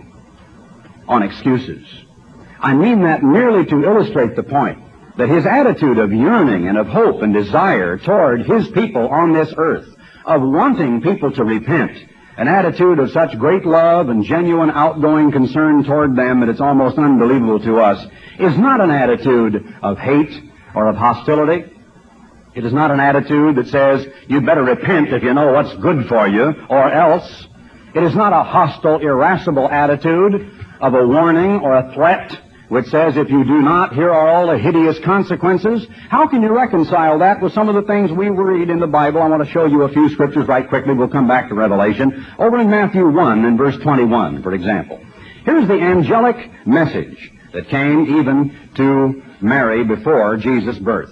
S1: on excuses. I mean that merely to illustrate the point that his attitude of yearning and of hope and desire toward his people on this earth, of wanting people to repent, an attitude of such great love and genuine outgoing concern toward them that it's almost unbelievable to us, is not an attitude of hate or of hostility. It is not an attitude that says, you better repent if you know what's good for you, or else. It is not a hostile, irascible attitude of a warning or a threat which says, if you do not, here are all the hideous consequences. How can you reconcile that with some of the things we read in the Bible? I want to show you a few scriptures right quickly. We'll come back to Revelation. Over in Matthew 1 and verse 21, for example. Here's the angelic message that came even to Mary before Jesus' birth.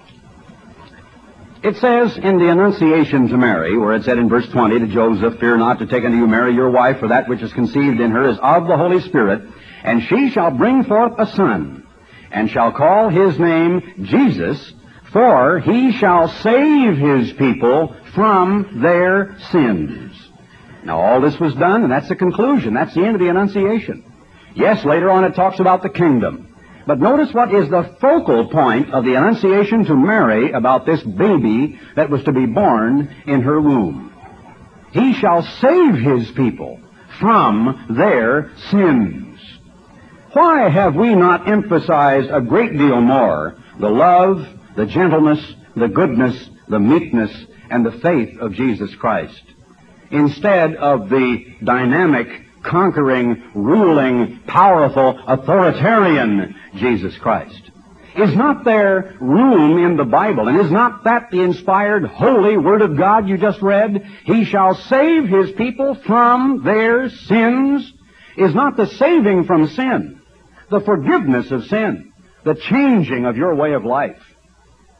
S1: It says in the Annunciation to Mary, where it said in verse 20 to Joseph, fear not to take unto you Mary your wife, for that which is conceived in her is of the Holy Spirit, and she shall bring forth a son, and shall call his name Jesus, for he shall save his people from their sins. Now all this was done, and that's the conclusion. That's the end of the Annunciation. Yes, later on it talks about the kingdom. But notice what is the focal point of the Annunciation to Mary about this baby that was to be born in her womb. He shall save his people from their sins. Why have we not emphasized a great deal more the love, the gentleness, the goodness, the meekness, and the faith of Jesus Christ, instead of the dynamic, conquering, ruling, powerful, authoritarian Jesus Christ? Is not there room in the Bible, and is not that the inspired, holy Word of God you just read? He shall save his people from their sins. Is not the saving from sin, the forgiveness of sin, the changing of your way of life?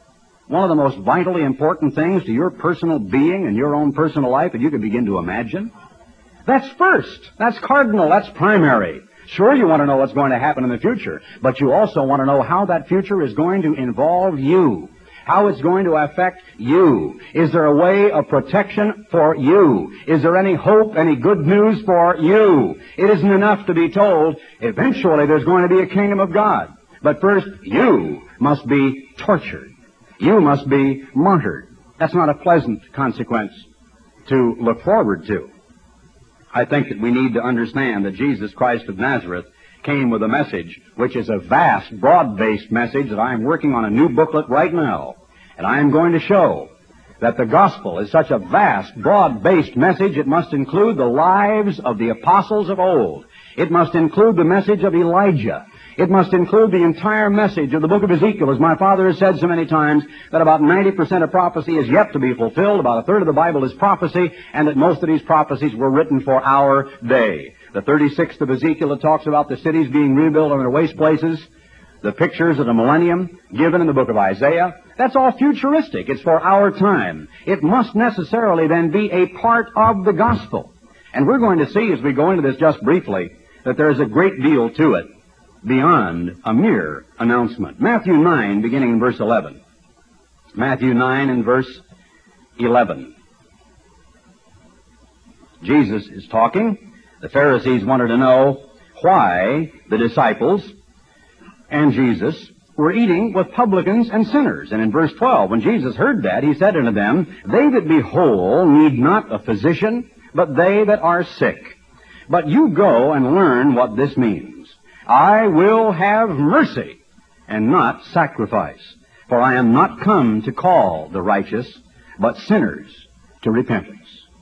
S1: one of the most vitally important things to your personal being and your own personal life that you could begin to imagine? That's first. That's cardinal. That's primary. Sure, you want to know what's going to happen in the future, but you also want to know how that future is going to involve you, how it's going to affect you. Is there a way of protection for you? Is there any hope, any good news for you? It isn't enough to be told, eventually there's going to be a kingdom of God. But first, you must be tortured. You must be martyred. That's not a pleasant consequence to look forward to. I think that we need to understand that Jesus Christ of Nazareth came with a message which is a vast, broad-based message that I am working on a new booklet right now. And I am going to show that the gospel is such a vast, broad-based message, it must include the lives of the apostles of old. It must include the message of Elijah. It must include the entire message of the book of Ezekiel. As my father has said so many times, that about 90% of prophecy is yet to be fulfilled, about a third of the Bible is prophecy, and that most of these prophecies were written for our day. The 36th of Ezekiel, it talks about the cities being rebuilt on their waste places. The pictures of the millennium given in the book of Isaiah, that's all futuristic. It's for our time. It must necessarily then be a part of the gospel. And we're going to see as we go into this just briefly that there is a great deal to it beyond a mere announcement. Matthew 9, beginning in verse 11. Matthew 9 and verse 11. Jesus is talking. The Pharisees wanted to know why the disciples and Jesus were eating with publicans and sinners. And in verse 12, when Jesus heard that, he said unto them, They that be whole need not a physician, but they that are sick. But you go and learn what this means. I will have mercy and not sacrifice, for I am not come to call the righteous, but sinners to repentance.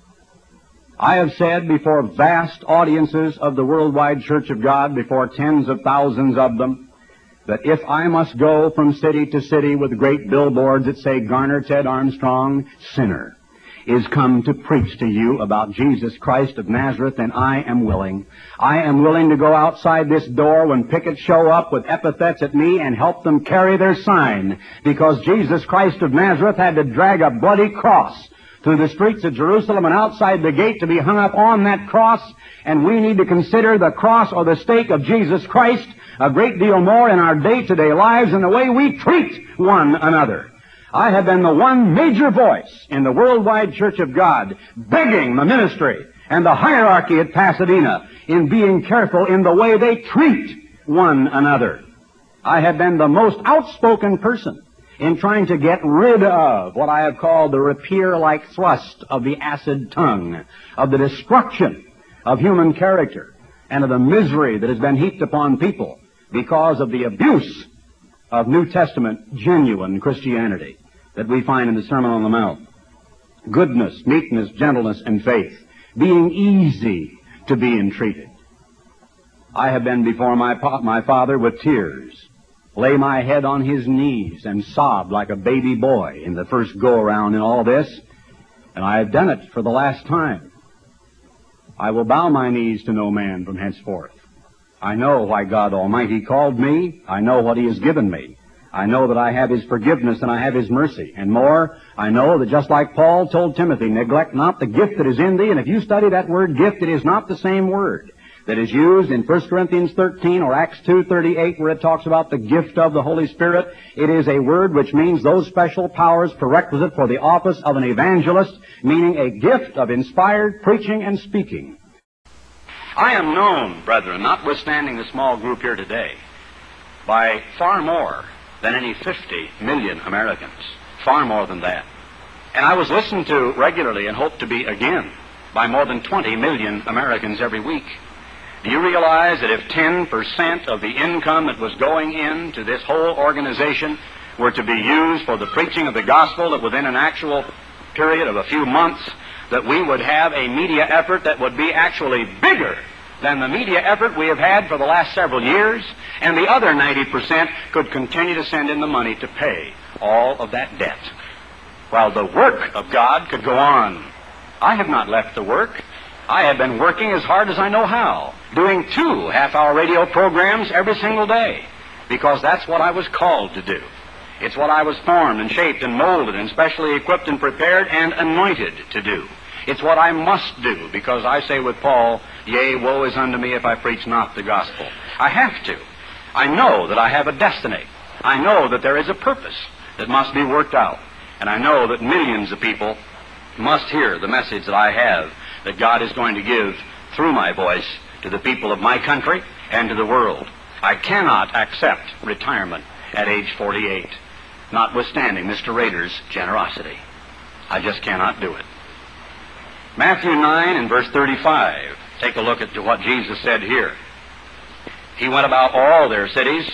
S1: I have said before vast audiences of the worldwide Church of God, before tens of thousands of them, that if I must go from city to city with great billboards that say, Garner Ted Armstrong, sinner, is come to preach to you about Jesus Christ of Nazareth, and I am willing. I am willing to go outside this door when pickets show up with epithets at me and help them carry their sign, because Jesus Christ of Nazareth had to drag a bloody cross through the streets of Jerusalem and outside the gate to be hung up on that cross, and we need to consider the cross or the stake of Jesus Christ a great deal more in our day-to-day lives and the way we treat one another. I have been the one major voice in the worldwide Church of God begging the ministry and the hierarchy at Pasadena in being careful in the way they treat one another. I have been the most outspoken person in trying to get rid of what I have called the rapier-like thrust of the acid tongue, of the destruction of human character, and of the misery that has been heaped upon people because of the abuse of New Testament genuine Christianity that we find in the Sermon on the Mount. Goodness, meekness, gentleness, and faith, being easy to be entreated. I have been before my father with tears, lay my head on his knees and sobbed like a baby boy in the first go-around in all this, and I have done it for the last time. I will bow my knees to no man from henceforth. I know why God Almighty called me. I know what He has given me. I know that I have His forgiveness and I have His mercy. And more, I know that just like Paul told Timothy, neglect not the gift that is in thee. And if you study that word gift, it is not the same word that is used in 1 Corinthians 13 or Acts 2:38 where it talks about the gift of the Holy Spirit. It is a word which means those special powers prerequisite for the office of an evangelist, meaning a gift of inspired preaching and speaking. I am known, brethren, notwithstanding the small group here today, by far more than any 50 million Americans. Far more than that. And I was listened to regularly and hope to be again by more than 20 million Americans every week. Do you realize that if 10% of the income that was going into this whole organization were to be used for the preaching of the gospel, that within an actual period of a few months that we would have a media effort that would be actually bigger than the media effort we have had for the last several years, and the other 90% could continue to send in the money to pay all of that debt, while the work of God could go on. I have not left the work. I have been working as hard as I know how, doing 2 half-hour radio programs every single day, because that's what I was called to do. It's what I was formed and shaped and molded and specially equipped and prepared and anointed to do. It's what I must do, because I say with Paul, yea, woe is unto me if I preach not the gospel. I have to. I know that I have a destiny. I know that there is a purpose that must be worked out. And I know that millions of people must hear the message that I have, that God is going to give through my voice to the people of my country and to the world. I cannot accept retirement at age 48, notwithstanding Mr. Rader's generosity. I just cannot do it. Matthew 9 and verse 35. Take a look at what Jesus said here. He went about all their cities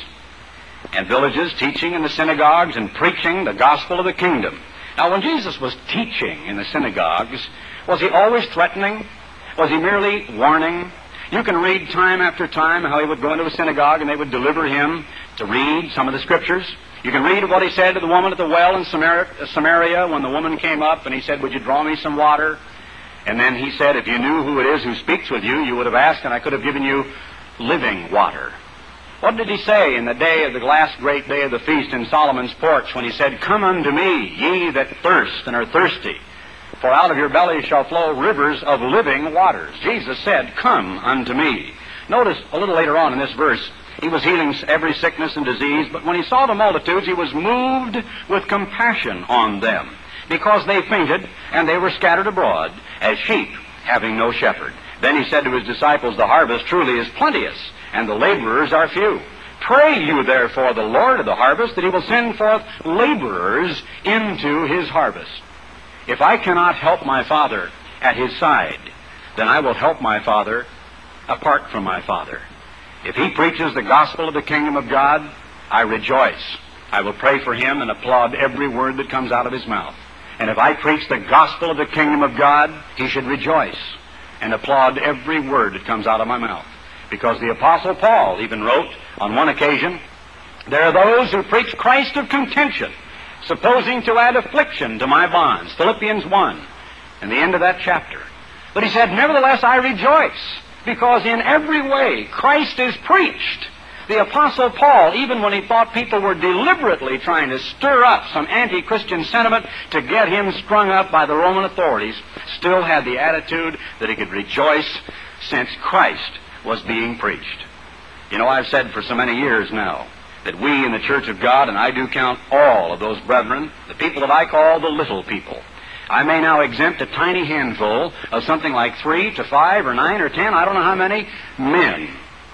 S1: and villages, teaching in the synagogues and preaching the gospel of the kingdom. Now, when Jesus was teaching in the synagogues, was he always threatening? Was he merely warning? You can read time after time how he would go into a synagogue and they would deliver him to read some of the scriptures. You can read what he said to the woman at the well in Samaria when the woman came up and he said, would you draw me some water? And then he said, if you knew who it is who speaks with you, you would have asked and I could have given you living water. What did he say in the day of the last great day of the feast in Solomon's porch when he said, come unto me, ye that thirst and are thirsty, for out of your belly shall flow rivers of living waters. Jesus said, come unto me. Notice a little later on in this verse, he was healing every sickness and disease, but when he saw the multitudes, he was moved with compassion on them, because they fainted and they were scattered abroad as sheep having no shepherd. Then he said to his disciples, the harvest truly is plenteous, and the laborers are few. Pray you therefore the Lord of the harvest that he will send forth laborers into his harvest. If I cannot help my Father at his side, then I will help my Father apart from my Father. If he preaches the gospel of the kingdom of God, I rejoice. I will pray for him and applaud every word that comes out of his mouth. And if I preach the gospel of the kingdom of God, he should rejoice and applaud every word that comes out of my mouth. Because the Apostle Paul even wrote on one occasion, there are those who preach Christ of contention, supposing to add affliction to my bonds. Philippians 1, and the end of that chapter. But he said, nevertheless I rejoice, because in every way Christ is preached. The Apostle Paul, even when he thought people were deliberately trying to stir up some anti-Christian sentiment to get him strung up by the Roman authorities, still had the attitude that he could rejoice since Christ was being preached. You know, I've said for so many years now that we in the Church of God, and I do count all of those brethren, the people that I call the little people, I may now exempt a tiny handful of something like 3 to 5 or 9 or 10, I don't know how many, men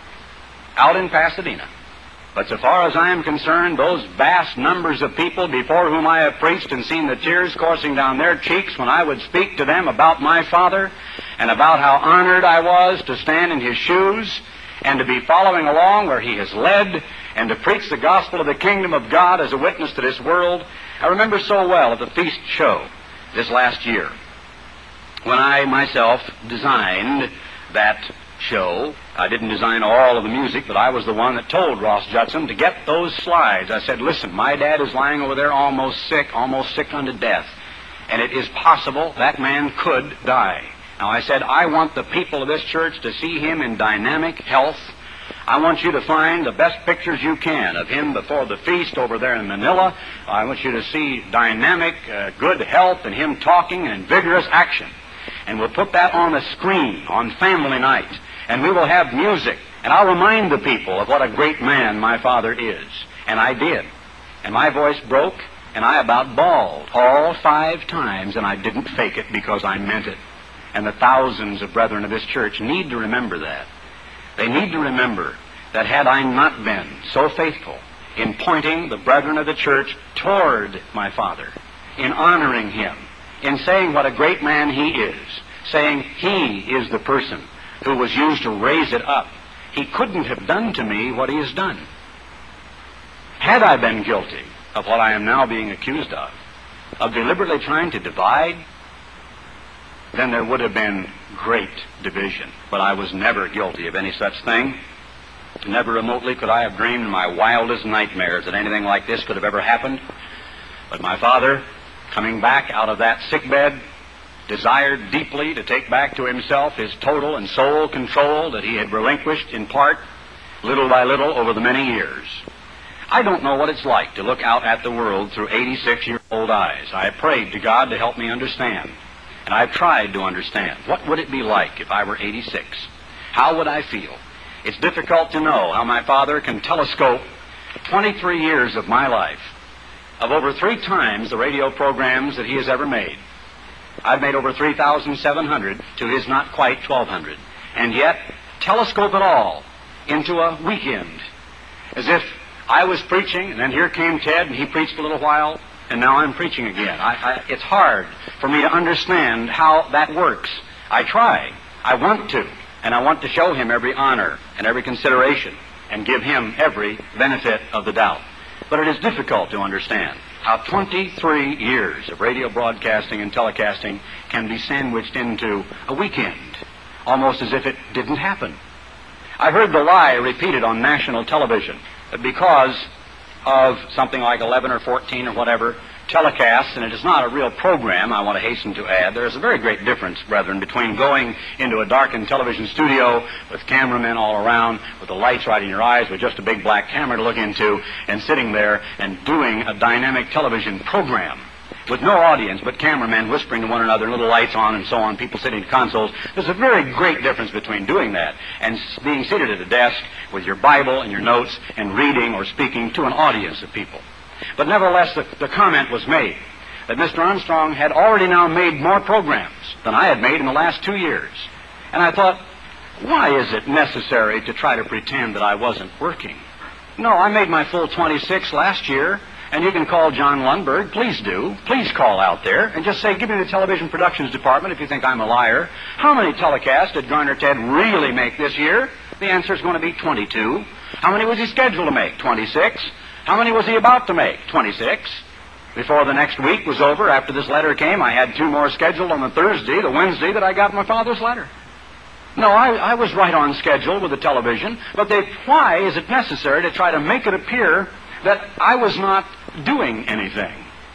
S1: out in Pasadena. But so far as I am concerned, those vast numbers of people before whom I have preached and seen the tears coursing down their cheeks when I would speak to them about my Father and about how honored I was to stand in his shoes and to be following along where he has led and to preach the gospel of the kingdom of God as a witness to this world. I remember so well at the feast show this last year when I myself designed that show. I didn't design all of the music, but I was the one that told Ross Judson to get those slides. I said, listen, my dad is lying over there almost sick unto death, and it is possible that man could die. Now I said, I want the people of this church to see him in dynamic health. I want you to find the best pictures you can of him before the feast over there in Manila. I want you to see dynamic, good health and him talking and vigorous action. And we'll put that on the screen on family night. And we will have music. And I'll remind the people of what a great man my father is. And I did. And my voice broke, and I about bawled all 5 times, and I didn't fake it because I meant it. And the thousands of brethren of this church need to remember that. They need to remember that had I not been so faithful in pointing the brethren of the church toward my father, in honoring him, in saying what a great man he is, saying he is the person who was used to raise it up, he couldn't have done to me what he has done. Had I been guilty of what I am now being accused of deliberately trying to divide, then there would have been great division. But I was never guilty of any such thing. Never remotely could I have dreamed in my wildest nightmares that anything like this could have ever happened. But my father, coming back out of that sickbed, desired deeply to take back to himself his total and sole control that he had relinquished in part, little by little, over the many years. I don't know what it's like to look out at the world through 86-year-old eyes. I prayed to God to help me understand. And I've tried to understand. What would it be like if I were 86? How would I feel? It's difficult to know how my father can telescope 23 years of my life, of over 3 times the radio programs that he has ever made. I've made over 3,700 to his not quite 1,200. And yet, telescope it all into a weekend, as if I was preaching, and then here came Ted, and he preached a little while, and now I'm preaching again. It's hard for me to understand how that works. I try. I want to. And I want to show him every honor and every consideration and give him every benefit of the doubt. But it is difficult to understand how 23 years of radio broadcasting and telecasting can be sandwiched into a weekend, almost as if it didn't happen. I heard the lie repeated on national television that because of something like 11 or 14 or whatever telecasts, and it is not a real program, I want to hasten to add, there is a very great difference, brethren, between going into a darkened television studio with cameramen all around, with the lights right in your eyes, with just a big black camera to look into, and sitting there and doing a dynamic television program with no audience but cameramen whispering to one another, little lights on and so on, people sitting at consoles. There's a very great difference between doing that and being seated at a desk with your Bible and your notes and reading or speaking to an audience of people. But nevertheless, the comment was made that Mr. Armstrong had already now made more programs than I had made in the last 2 years. And I thought, why is it necessary to try to pretend that I wasn't working? No, I made my full 26 last year. And you can call John Lundberg. Please do. Please call out there and just say, give me the television productions department if you think I'm a liar. How many telecasts did Garner Ted really make this year? The answer is going to be 22. How many was he scheduled to make? 26. How many was he about to make? 26. Before the next week was over, after this letter came, I had 2 more scheduled on the Thursday, the Wednesday that I got my father's letter. No, I was right on schedule with the television, but why is it necessary to try to make it appear that I was not doing anything?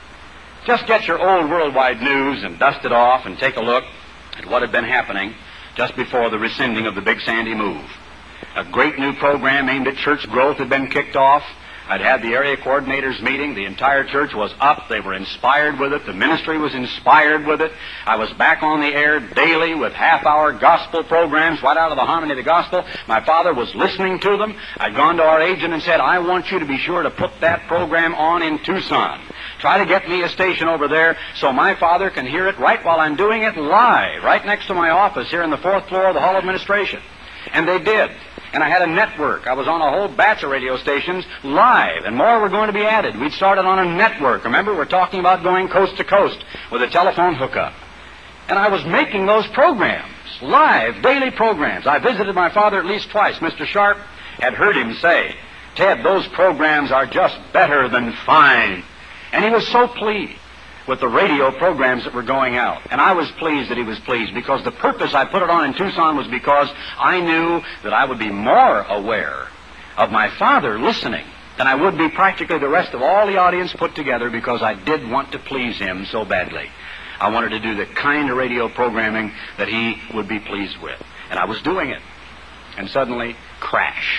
S1: Just get your old worldwide news and dust it off and take a look at what had been happening just before the rescinding of the Big Sandy move. A great new program aimed at church growth had been kicked off. I'd had the area coordinators meeting. The entire church was up. They were inspired with it. The ministry was inspired with it. I was back on the air daily with half-hour gospel programs right out of the harmony of the gospel. My father was listening to them. I'd gone to our agent and said, I want you to be sure to put that program on in Tucson. Try to get me a station over there so my father can hear it right while I'm doing it live, right next to my office here in the 4th floor of the Hall of Administration. And they did. And I had a network. I was on a whole batch of radio stations live, and more were going to be added. We'd started on a network. Remember, we're talking about going coast to coast with a telephone hookup. And I was making those programs, live, daily programs. I visited my father at least twice. Mr. Sharp had heard him say, Ted, those programs are just better than fine. And he was so pleased with the radio programs that were going out. And I was pleased that he was pleased, because the purpose I put it on in Tucson was because I knew that I would be more aware of my father listening than I would be practically the rest of all the audience put together, because I did want to please him so badly. I wanted to do the kind of radio programming that he would be pleased with. And I was doing it. And suddenly, crash.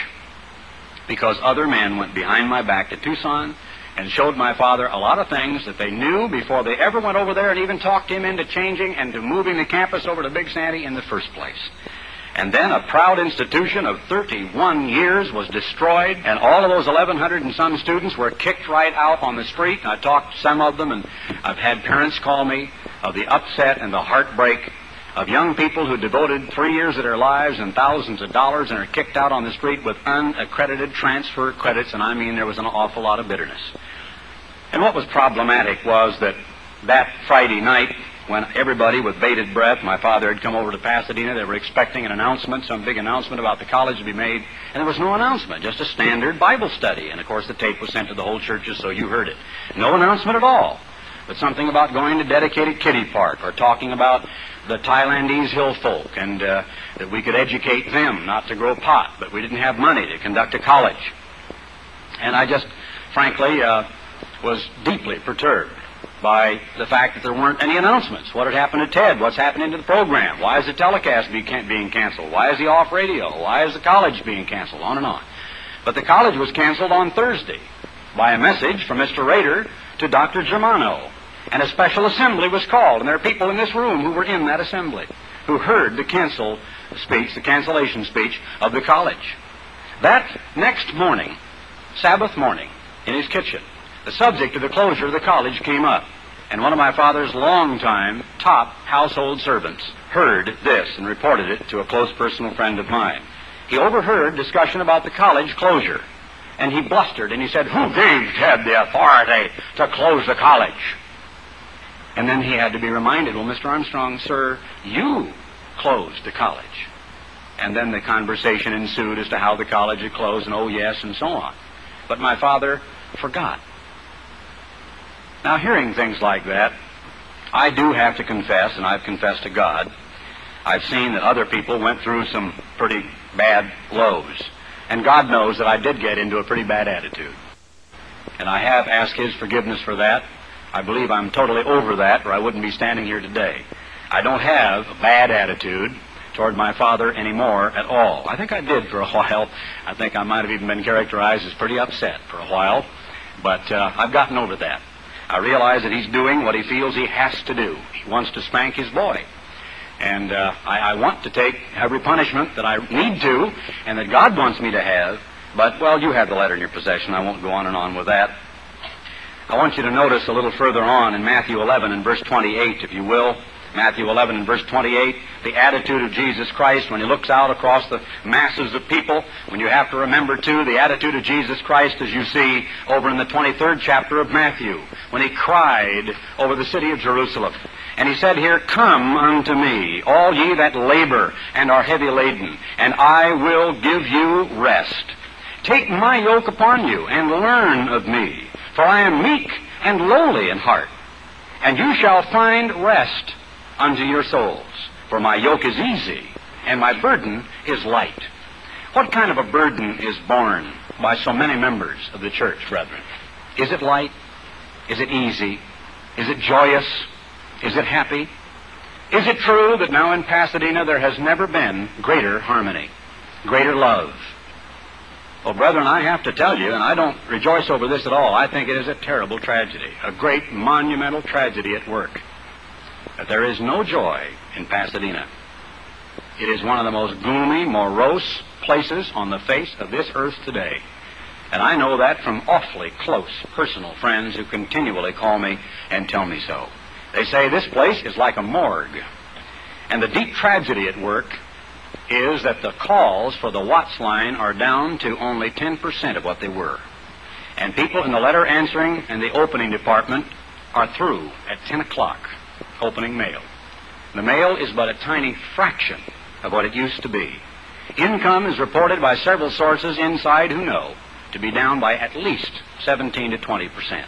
S1: Because other men went behind my back to Tucson and showed my father a lot of things that they knew before they ever went over there and even talked him into changing and to moving the campus over to Big Sandy in the first place. And then a proud institution of 31 years was destroyed, and all of those 1,100 and some students were kicked right out on the street. I talked to some of them, and I've had parents call me of the upset and the heartbreak of young people who devoted 3 years of their lives and thousands of dollars and are kicked out on the street with unaccredited transfer credits, and I mean there was an awful lot of bitterness. And what was problematic was that Friday night, when everybody with bated breath, my father had come over to Pasadena, they were expecting an announcement, some big announcement about the college to be made, and there was no announcement, just a standard Bible study. And of course the tape was sent to the whole churches, so you heard it. No announcement at all, but something about going to dedicated kiddie park, or talking about the Thailandese hill folk, and that we could educate them not to grow pot, but we didn't have money to conduct a college. And I just, frankly, was deeply perturbed by the fact that there weren't any announcements. What had happened to Ted? What's happening to the program? Why is the telecast being canceled? Why is he off radio? Why is the college being canceled? On and on. But the college was canceled on Thursday. by a message from Mr. Rader to Dr. Germano. And a special assembly was called, and there are people in this room who were in that assembly who heard the cancellation speech of the college. That next morning, Sabbath morning, in his kitchen, the subject of the closure of the college came up, and one of my father's longtime top household servants heard this and reported it to a close personal friend of mine. He overheard discussion about the college closure, and he blustered and he said, "Who gave Ted the authority to close the college?" And then he had to be reminded, "Well, Mr. Armstrong, sir, you closed the college." And then the conversation ensued as to how the college had closed, and oh yes, and so on. But my father forgot. Now, hearing things like that, I do have to confess, and I've confessed to God, I've seen that other people went through some pretty bad lows. And God knows that I did get into a pretty bad attitude. And I have asked His forgiveness for that. I believe I'm totally over that, or I wouldn't be standing here today. I don't have a bad attitude toward my father anymore at all. I think I did for a while. I think I might have even been characterized as pretty upset for a while. But I've gotten over that. I realize that he's doing what he feels he has to do. He wants to spank his boy. And I want to take every punishment that I need to and that God wants me to have. But, well, you have the letter in your possession. I won't go on and on with that. I want you to notice a little further on in Matthew 11 and verse 28, if you will. Matthew 11 and verse 28, the attitude of Jesus Christ when He looks out across the masses of people. When you have to remember, too, the attitude of Jesus Christ as you see over in the 23rd chapter of Matthew, when He cried over the city of Jerusalem. And He said here, "Come unto me, all ye that labor and are heavy laden, and I will give you rest. Take my yoke upon you, and learn of me, for I am meek and lowly in heart, and you shall find rest unto your souls. For my yoke is easy, and my burden is light." What kind of a burden is borne by so many members of the church, brethren? Is it light? Is it easy? Is it joyous? Is it happy? Is it true that now in Pasadena there has never been greater harmony, greater love? Well, brethren, I have to tell you, and I don't rejoice over this at all, I think it is a terrible tragedy, a great monumental tragedy at work, that there is no joy in Pasadena. It is one of the most gloomy, morose places on the face of this earth today. And I know that from awfully close personal friends who continually call me and tell me so. They say this place is like a morgue. And the deep tragedy at work is that the calls for the Watts line are down to only 10% of what they were. And people in the letter answering and the opening department are through at 10 o'clock opening mail. The mail is but a tiny fraction of what it used to be. Income is reported by several sources inside who know to be down by at least 17 to 20%.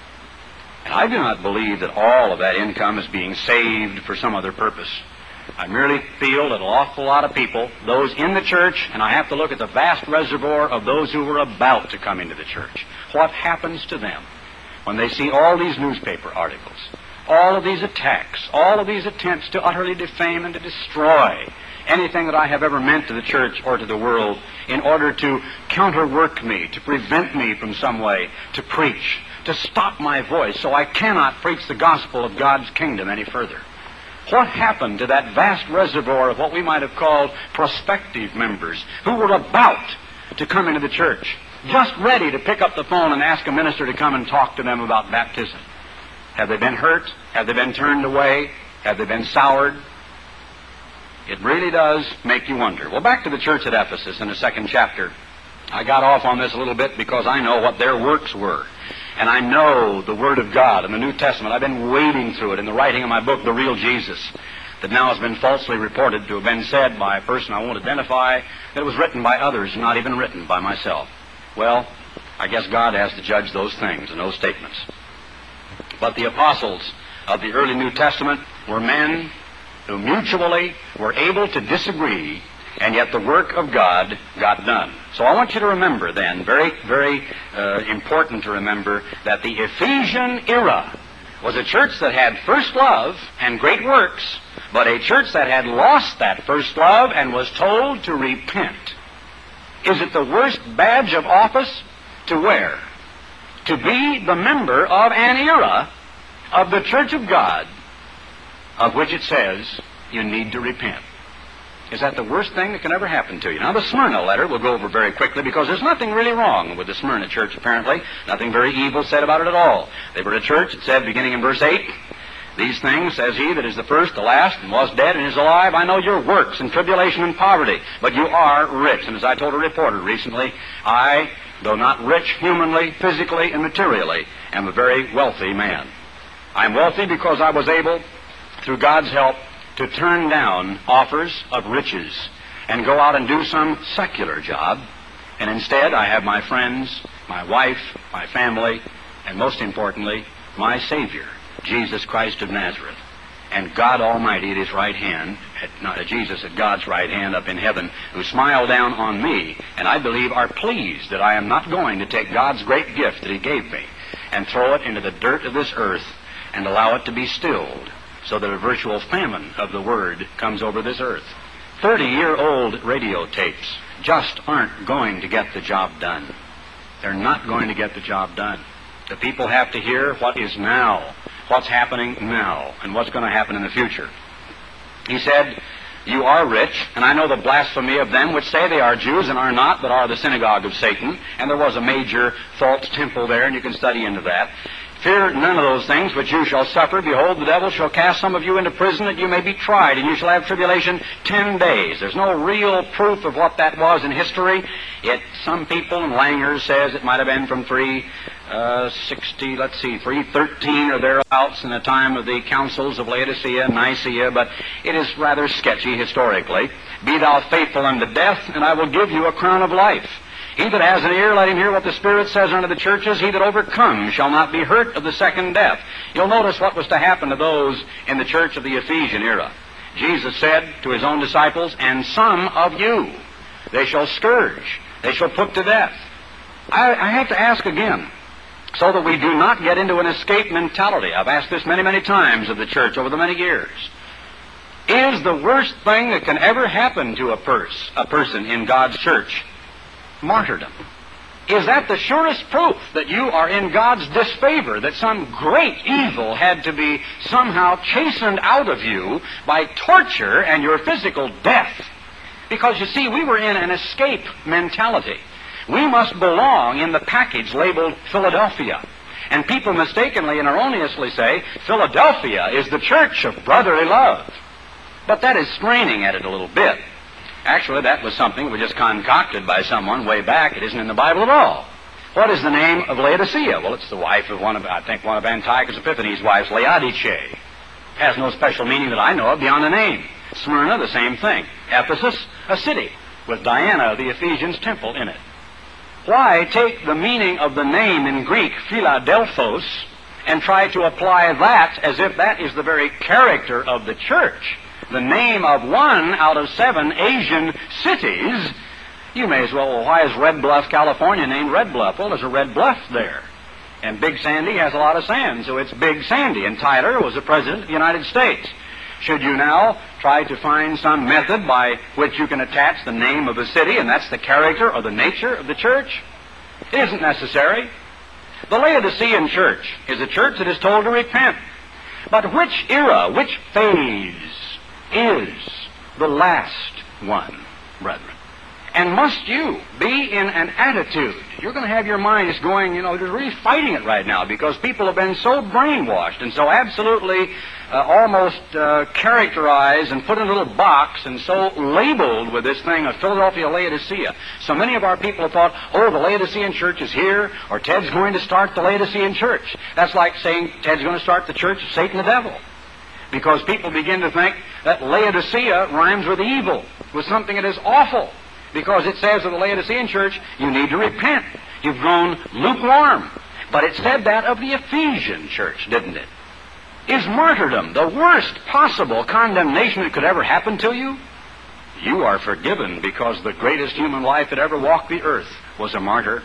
S1: And I do not believe that all of that income is being saved for some other purpose. I merely feel that an awful lot of people, those in the church, and I have to look at the vast reservoir of those who were about to come into the church. What happens to them when they see all these newspaper articles, all of these attacks, all of these attempts to utterly defame and to destroy anything that I have ever meant to the church or to the world in order to counterwork me, to prevent me from some way to preach, to stop my voice so I cannot preach the gospel of God's kingdom any further. What happened to that vast reservoir of what we might have called prospective members who were about to come into the church, just ready to pick up the phone and ask a minister to come and talk to them about baptism? Have they been hurt? Have they been turned away? Have they been soured? It really does make you wonder. Well, back to the church at Ephesus in the 2nd chapter. I got off on this a little bit because I know what their works were. And I know the Word of God in the New Testament. I've been wading through it in the writing of my book, The Real Jesus, that now has been falsely reported to have been said by a person I won't identify, that it was written by others, not even written by myself. Well, I guess God has to judge those things and those statements. But the apostles of the early New Testament were men who mutually were able to disagree, and yet the work of God got done. So I want you to remember then, very, very important to remember, that the Ephesian era was a church that had first love and great works, but a church that had lost that first love and was told to repent. Is it the worst badge of office to wear? to be the member of an era of the Church of God of which it says you need to repent. Is that the worst thing that can ever happen to you? Now, the Smyrna letter we'll go over very quickly because there's nothing really wrong with the Smyrna church, apparently. Nothing very evil said about it at all. They were a church, it said, beginning in verse 8, "These things, says he that is the first, the last, and was dead, and is alive. I know your works, and tribulation, and poverty, but you are rich." And as I told a reporter recently, I, though not rich humanly, physically, and materially, am a very wealthy man. I'm wealthy because I was able, through God's help, to turn down offers of riches and go out and do some secular job. And instead, I have my friends, my wife, my family, and most importantly, my Savior, Jesus Christ of Nazareth, and God Almighty at His right hand, Jesus at God's right hand up in heaven, who smile down on me, and I believe are pleased that I am not going to take God's great gift that He gave me and throw it into the dirt of this earth and allow it to be stilled, so that a virtual famine of the Word comes over this earth. 30-year-old radio tapes just aren't going to get the job done. They're not going to get the job done. The people have to hear what is now, what's happening now, and what's going to happen in the future. He said, "You are rich, and I know the blasphemy of them which say they are Jews and are not, but are the synagogue of Satan." And there was a major false temple there, and you can study into that. "Fear none of those things which you shall suffer. Behold, the devil shall cast some of you into prison, that you may be tried, and you shall have tribulation 10 days. There's no real proof of what that was in history. Some people, and Langer says it might have been from 313 or thereabouts in the time of the councils of Laodicea and Nicaea, but it is rather sketchy historically. "Be thou faithful unto death, and I will give you a crown of life. He that has an ear, let him hear what the Spirit says unto the churches. He that overcomes shall not be hurt of the second death." You'll notice what was to happen to those in the church of the Ephesian era. Jesus said to His own disciples, "And some of you they shall scourge, they shall put to death." I have to ask again, so that we do not get into an escape mentality. I've asked this many, many times of the church over the many years. Is the worst thing that can ever happen to a person in God's church martyrdom? Is that the surest proof that you are in God's disfavor, that some great evil had to be somehow chastened out of you by torture and your physical death? Because, you see, we were in an escape mentality. We must belong in the package labeled Philadelphia. And people mistakenly and erroneously say, Philadelphia is the church of brotherly love. But that is straining at it a little bit. Actually, that was something that was just concocted by someone way back. It isn't in the Bible at all. What is the name of Laodicea? Well, it's the wife of one of Antiochus Epiphanes' wives, Laodice. Has no special meaning that I know of beyond the name. Smyrna, the same thing. Ephesus, a city with Diana, the Ephesians' temple in it. Why take the meaning of the name in Greek, Philadelphos, and try to apply that as if that is the very character of the church? The name of one out of 7 Asian cities. You may as well, why is Red Bluff, California named Red Bluff? Well, there's a Red Bluff there. And Big Sandy has a lot of sand, so it's Big Sandy. And Tyler was the President of the United States. Should you now try to find some method by which you can attach the name of a city, and that's the character or the nature of the church? It isn't necessary. The Laodicean church is a church that is told to repent. But which era, which phase is the last one, brethren? And must you be in an attitude? You're going to have your mind just going, just really fighting it right now, because people have been so brainwashed and so absolutely almost characterized and put in a little box and so labeled with this thing of Philadelphia, Laodicea. So many of our people have thought, oh, the Laodicean church is here, or Ted's going to start the Laodicean church. That's like saying Ted's going to start the church of Satan the devil. Because people begin to think that Laodicea rhymes with evil, with something that is awful. Because it says of the Laodicean church, you need to repent. You've grown lukewarm. But it said that of the Ephesian church, didn't it? Is martyrdom the worst possible condemnation that could ever happen to you? You are forgiven because the greatest human life that ever walked the earth was a martyr.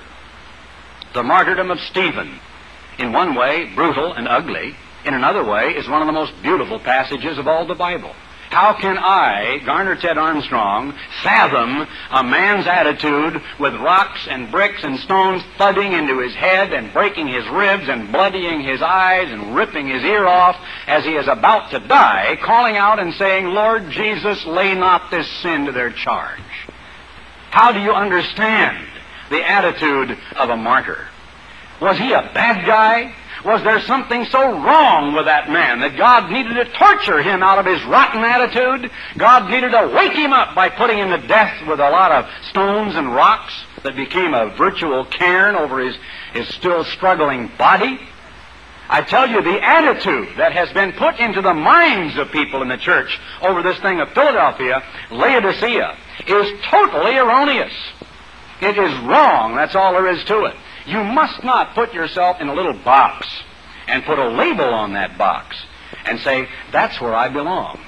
S1: The martyrdom of Stephen, in one way brutal and ugly, in another way is one of the most beautiful passages of all the Bible. how can I, Garner Ted Armstrong, fathom a man's attitude with rocks and bricks and stones thudding into his head and breaking his ribs and bloodying his eyes and ripping his ear off as he is about to die, calling out and saying, Lord Jesus, lay not this sin to their charge? How do you understand the attitude of a martyr? Was he a bad guy? Was there something so wrong with that man that God needed to torture him out of his rotten attitude? God needed to wake him up by putting him to death with a lot of stones and rocks that became a virtual cairn over his still struggling body? I tell you, the attitude that has been put into the minds of people in the church over this thing of Philadelphia, Laodicea, is totally erroneous. It is wrong. That's all there is to it. You must not put yourself in a little box and put a label on that box and say, that's where I belong.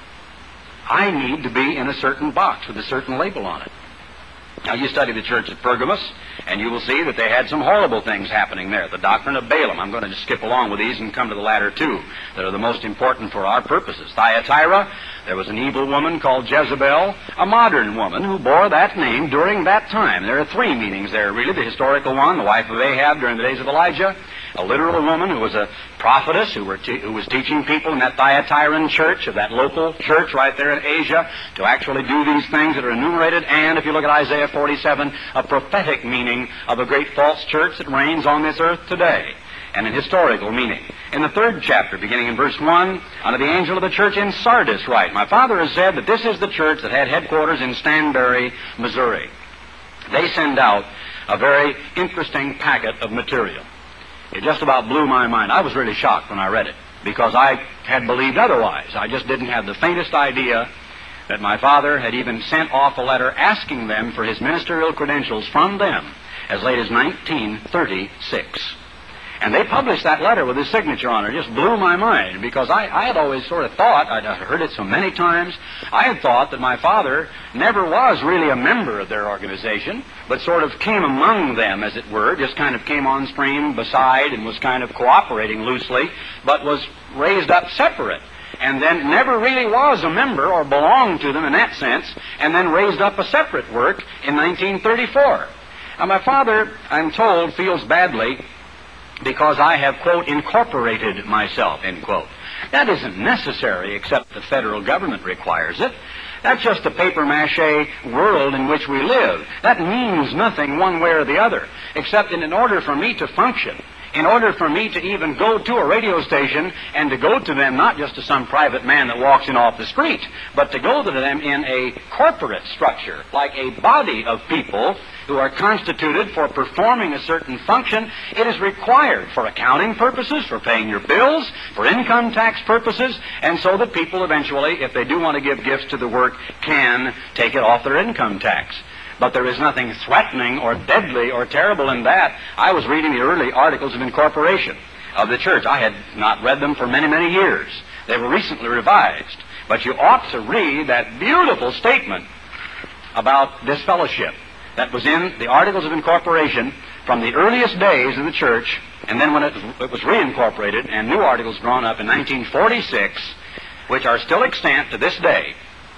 S1: I need to be in a certain box with a certain label on it. Now, you study the church at Pergamos, and you will see that they had some horrible things happening there. The doctrine of Balaam. I'm going to just skip along with these and come to the latter two that are the most important for our purposes. Thyatira, there was an evil woman called Jezebel, a modern woman who bore that name during that time. There are three meanings there, really. The historical one, the wife of Ahab during the days of Elijah. A literal woman who was a prophetess who was teaching people in that Thyatiran church, of that local church right there in Asia, to actually do these things that are enumerated. And if you look at Isaiah 47, a prophetic meaning of a great false church that reigns on this earth today. And an historical meaning. In the third chapter, beginning in verse 1, unto the angel of the church in Sardis write. My father has said that this is the church that had headquarters in Stanberry, Missouri. They send out a very interesting packet of material. It just about blew my mind. I was really shocked when I read it, because I had believed otherwise. I just didn't have the faintest idea that my father had even sent off a letter asking them for his ministerial credentials from them as late as 1936. And they published that letter with his signature on it. It just blew my mind, because I had always sort of thought, I'd heard it so many times, I had thought that my father never was really a member of their organization, but sort of came among them, as it were, just kind of came on stream beside and was kind of cooperating loosely, but was raised up separate. And then never really was a member or belonged to them in that sense, and then raised up a separate work in 1934. Now, my father, I'm told, feels badly because I have, quote, incorporated myself, end quote. That isn't necessary except the federal government requires it. That's just the papier-mâché world in which we live. That means nothing one way or the other, except in order for me to function, in order for me to even go to a radio station and to go to them, not just to some private man that walks in off the street, but to go to them in a corporate structure, like a body of people who are constituted for performing a certain function. It is required for accounting purposes, for paying your bills, for income tax purposes, and so that people eventually, if they do want to give gifts to the work, can take it off their income tax. But there is nothing threatening or deadly or terrible in that. I was reading the early articles of incorporation of the church. I had not read them for many, many years. They were recently revised. But you ought to read that beautiful statement about this fellowship that was in the articles of incorporation from the earliest days of the church, and then when it was reincorporated and new articles drawn up in 1946, which are still extant to this day.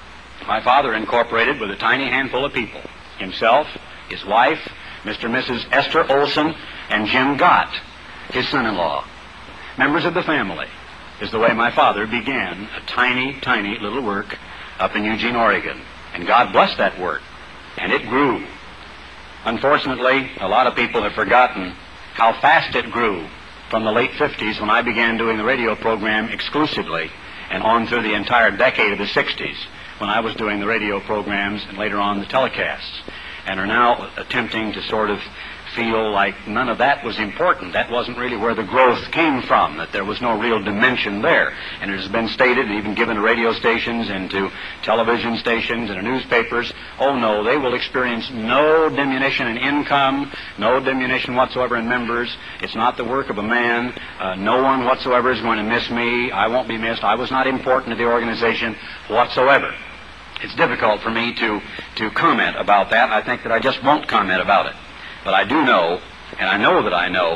S1: My father incorporated with a tiny handful of people. Himself, his wife, Mr. and Mrs. Esther Olson, and Jim Gott, his son-in-law. Members of the family is the way my father began a tiny, tiny little work up in Eugene, Oregon. And God blessed that work, and it grew. Unfortunately, a lot of people have forgotten how fast it grew from the late 50s when I began doing the radio program exclusively, and on through the entire decade of the 60s when I was doing the radio programs and later on the telecasts, and are now attempting to sort of feel like none of that was important. That wasn't really where the growth came from, that there was no real dimension there. And it has been stated and even given to radio stations and to television stations and to newspapers, oh no, they will experience no diminution in income, no diminution whatsoever in members. It's not the work of a man. No one whatsoever is going to miss me. I won't be missed. I was not important to the organization whatsoever. It's difficult for me to comment about that. I think that I just won't comment about it. But I do know, and I know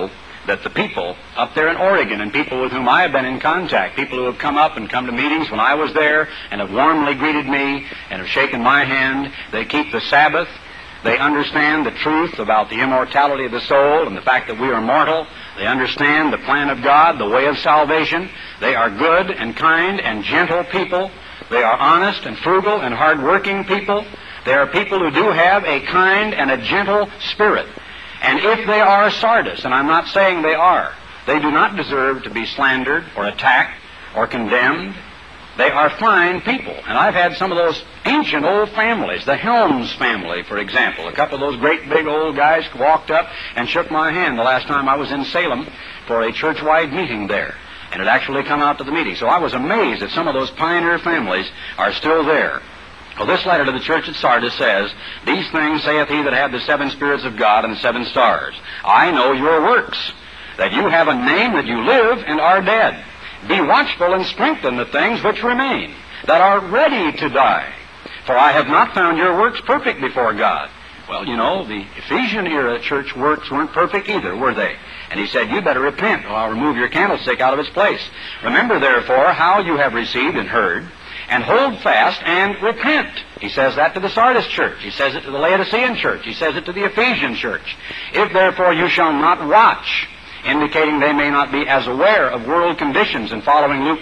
S1: that the people up there in Oregon and people with whom I have been in contact, people who have come up and come to meetings when I was there and have warmly greeted me and have shaken my hand, they keep the Sabbath. They understand the truth about the immortality of the soul and the fact that we are mortal. They understand the plan of God, the way of salvation. They are good and kind and gentle people. They are honest and frugal and hard-working people. They are people who do have a kind and a gentle spirit. And if they are Sardis, and I'm not saying they are, they do not deserve to be slandered or attacked or condemned. They are fine people. And I've had some of those ancient old families, the Helms family, for example. A couple of those great big old guys walked up and shook my hand the last time I was in Salem for a church-wide meeting there. And it actually come out to the meeting. So I was amazed that some of those pioneer families are still there. Well, this letter to the church at Sardis says, "These things saith he that hath the 7 spirits of God and the 7 stars. I know your works, that you have a name, that you live and are dead. Be watchful and strengthen the things which remain, that are ready to die. For I have not found your works perfect before God." Well, you know, the Ephesian era church works weren't perfect either, were they? And he said, "You better repent, or I'll remove your candlestick out of its place. Remember, therefore, how you have received and heard, and hold fast and repent." He says that to the Sardis church. He says it to the Laodicean church. He says it to the Ephesian church. "If therefore you shall not watch," indicating they may not be as aware of world conditions and following Luke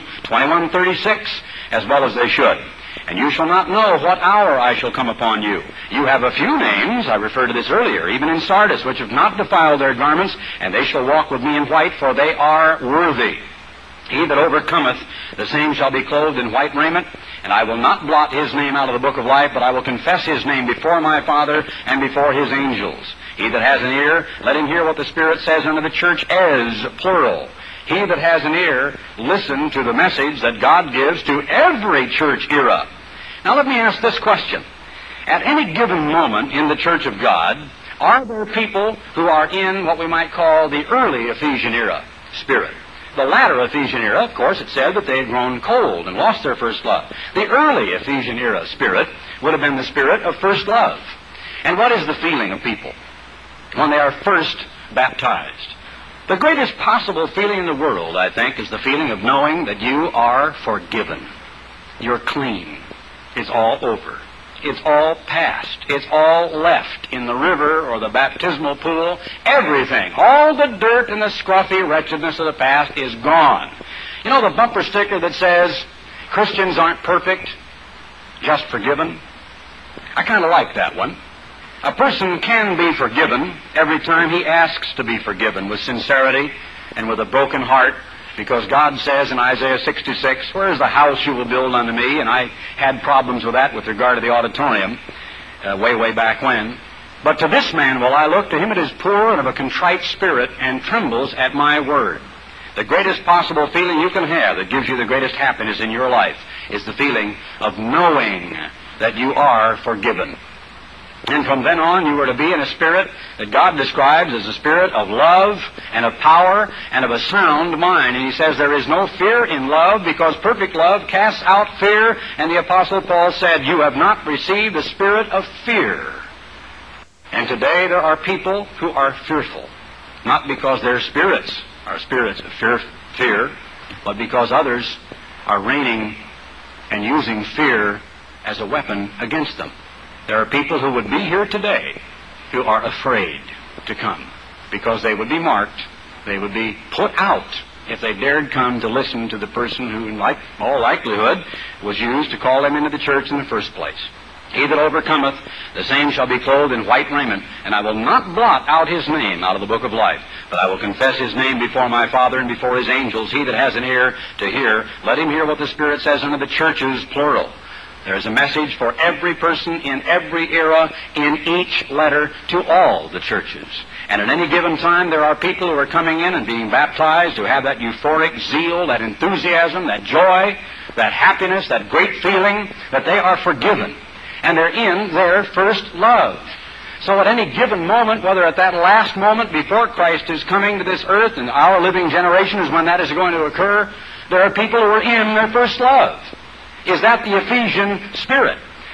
S1: 21:36 as well as they should. "And you shall not know what hour I shall come upon you. You have a few names," I referred to this earlier, even in Sardis, "which have not defiled their garments, and they shall walk with me in white, for they are worthy. He that overcometh, the same shall be clothed in white raiment, and I will not blot his name out of the book of life, but I will confess his name before my Father and before his angels. He that has an ear, let him hear what the Spirit says unto the church as plural. He that has an ear, listen to the message that God gives to every church era." Now let me ask this question. At any given moment in the church of God, are there people who are in what we might call the early Ephesian era spirit? The latter Ephesian era, of course, it said that they had grown cold and lost their first love. The early Ephesian era spirit would have been the spirit of first love. And what is the feeling of people when they are first baptized? The greatest possible feeling in the world, I think, is the feeling of knowing that you are forgiven. You're clean. It's all over. It's all past. It's all left in the river or the baptismal pool. Everything, all the dirt and the scruffy wretchedness of the past is gone. You know the bumper sticker that says, "Christians aren't perfect, just forgiven"? I kind of like that one. A person can be forgiven every time he asks to be forgiven with sincerity and with a broken heart, because God says in Isaiah 66, "Where is the house you will build unto me?" And I had problems with that with regard to the auditorium way back when. "But to this man will I look, to him it is poor and of a contrite spirit, and trembles at my word." The greatest possible feeling you can have that gives you the greatest happiness in your life is the feeling of knowing that you are forgiven. And from then on, you are to be in a spirit that God describes as a spirit of love and of power and of a sound mind. And he says there is no fear in love, because perfect love casts out fear. And the Apostle Paul said, "You have not received the spirit of fear." And today there are people who are fearful, not because their spirits are spirits of fear, but because others are reigning and using fear as a weapon against them. There are people who would be here today who are afraid to come because they would be marked, they would be put out if they dared come to listen to the person who, in all likelihood, was used to call them into the church in the first place. "He that overcometh, the same shall be clothed in white raiment, and I will not blot out his name out of the book of life, but I will confess his name before my Father and before his angels. He that has an ear to hear, let him hear what the Spirit says unto the churches," plural. There is a message for every person in every era in each letter to all the churches. And at any given time, there are people who are coming in and being baptized who have that euphoric zeal, that enthusiasm, that joy, that happiness, that great feeling that they are forgiven. And they're in their first love. So at any given moment, whether at that last moment before Christ is coming to this earth, and our living generation is when that is going to occur, there are people who are in their first love. Is that the Ephesian spirit?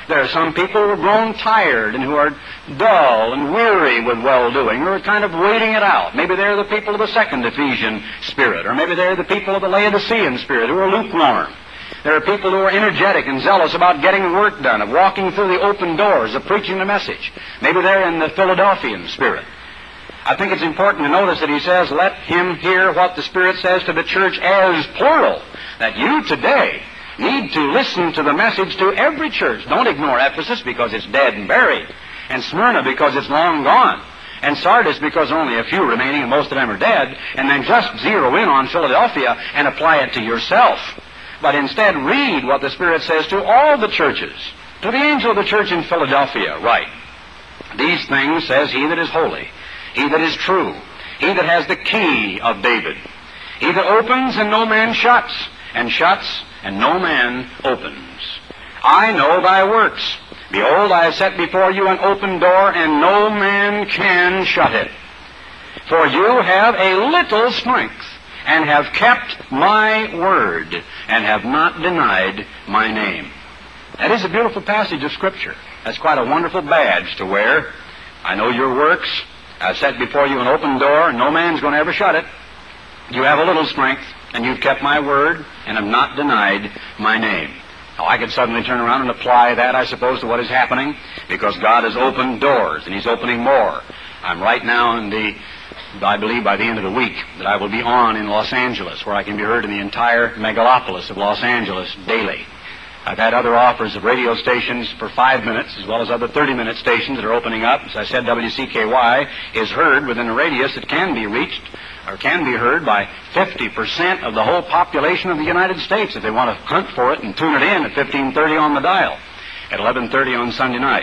S1: There are some people who have grown tired and who are dull and weary with well-doing, who are kind of waiting it out. Maybe they're the people of the second Ephesian spirit, or maybe they're the people of the Laodicean spirit who are lukewarm. There are people who are energetic and zealous about getting the work done, of walking through the open doors, of preaching the message. Maybe they're in the Philadelphian spirit. I think it's important to notice that he says, let him hear what the Spirit says to the church as plural, that you today need to listen to the message to every church. Don't ignore Ephesus because it's dead and buried, and Smyrna because it's long gone, and Sardis because only a few remaining and most of them are dead, and then just zero in on Philadelphia and apply it to yourself. But instead read what the Spirit says to all the churches. To the angel of the church in Philadelphia, write, these things says he that is holy, he that is true, he that has the key of David, he that opens and no man shuts, and shuts and no man opens. I know thy works. Behold, I have set before you an open door, and no man can shut it. For you have a little strength, and have kept my word, and have not denied my name. That is a beautiful passage of Scripture. That's quite a wonderful badge to wear. I know your works. I've set before you an open door, and no man's going to ever shut it. You have a little strength, and you've kept my word, and have not denied my name. Now, I could suddenly turn around and apply that, I suppose, to what is happening, because God has opened doors, and He's opening more. I'm right now I believe by the end of the week that I will be on in Los Angeles, where I can be heard in the entire megalopolis of Los Angeles daily. I've had other offers of radio stations for 5 minutes, as well as other 30-minute stations that are opening up. As I said, WCKY is heard within a radius that can be reached, or can be heard by 50% of the whole population of the United States if they want to hunt for it and tune it in at 15:30 on the dial, at 11:30 on Sunday night.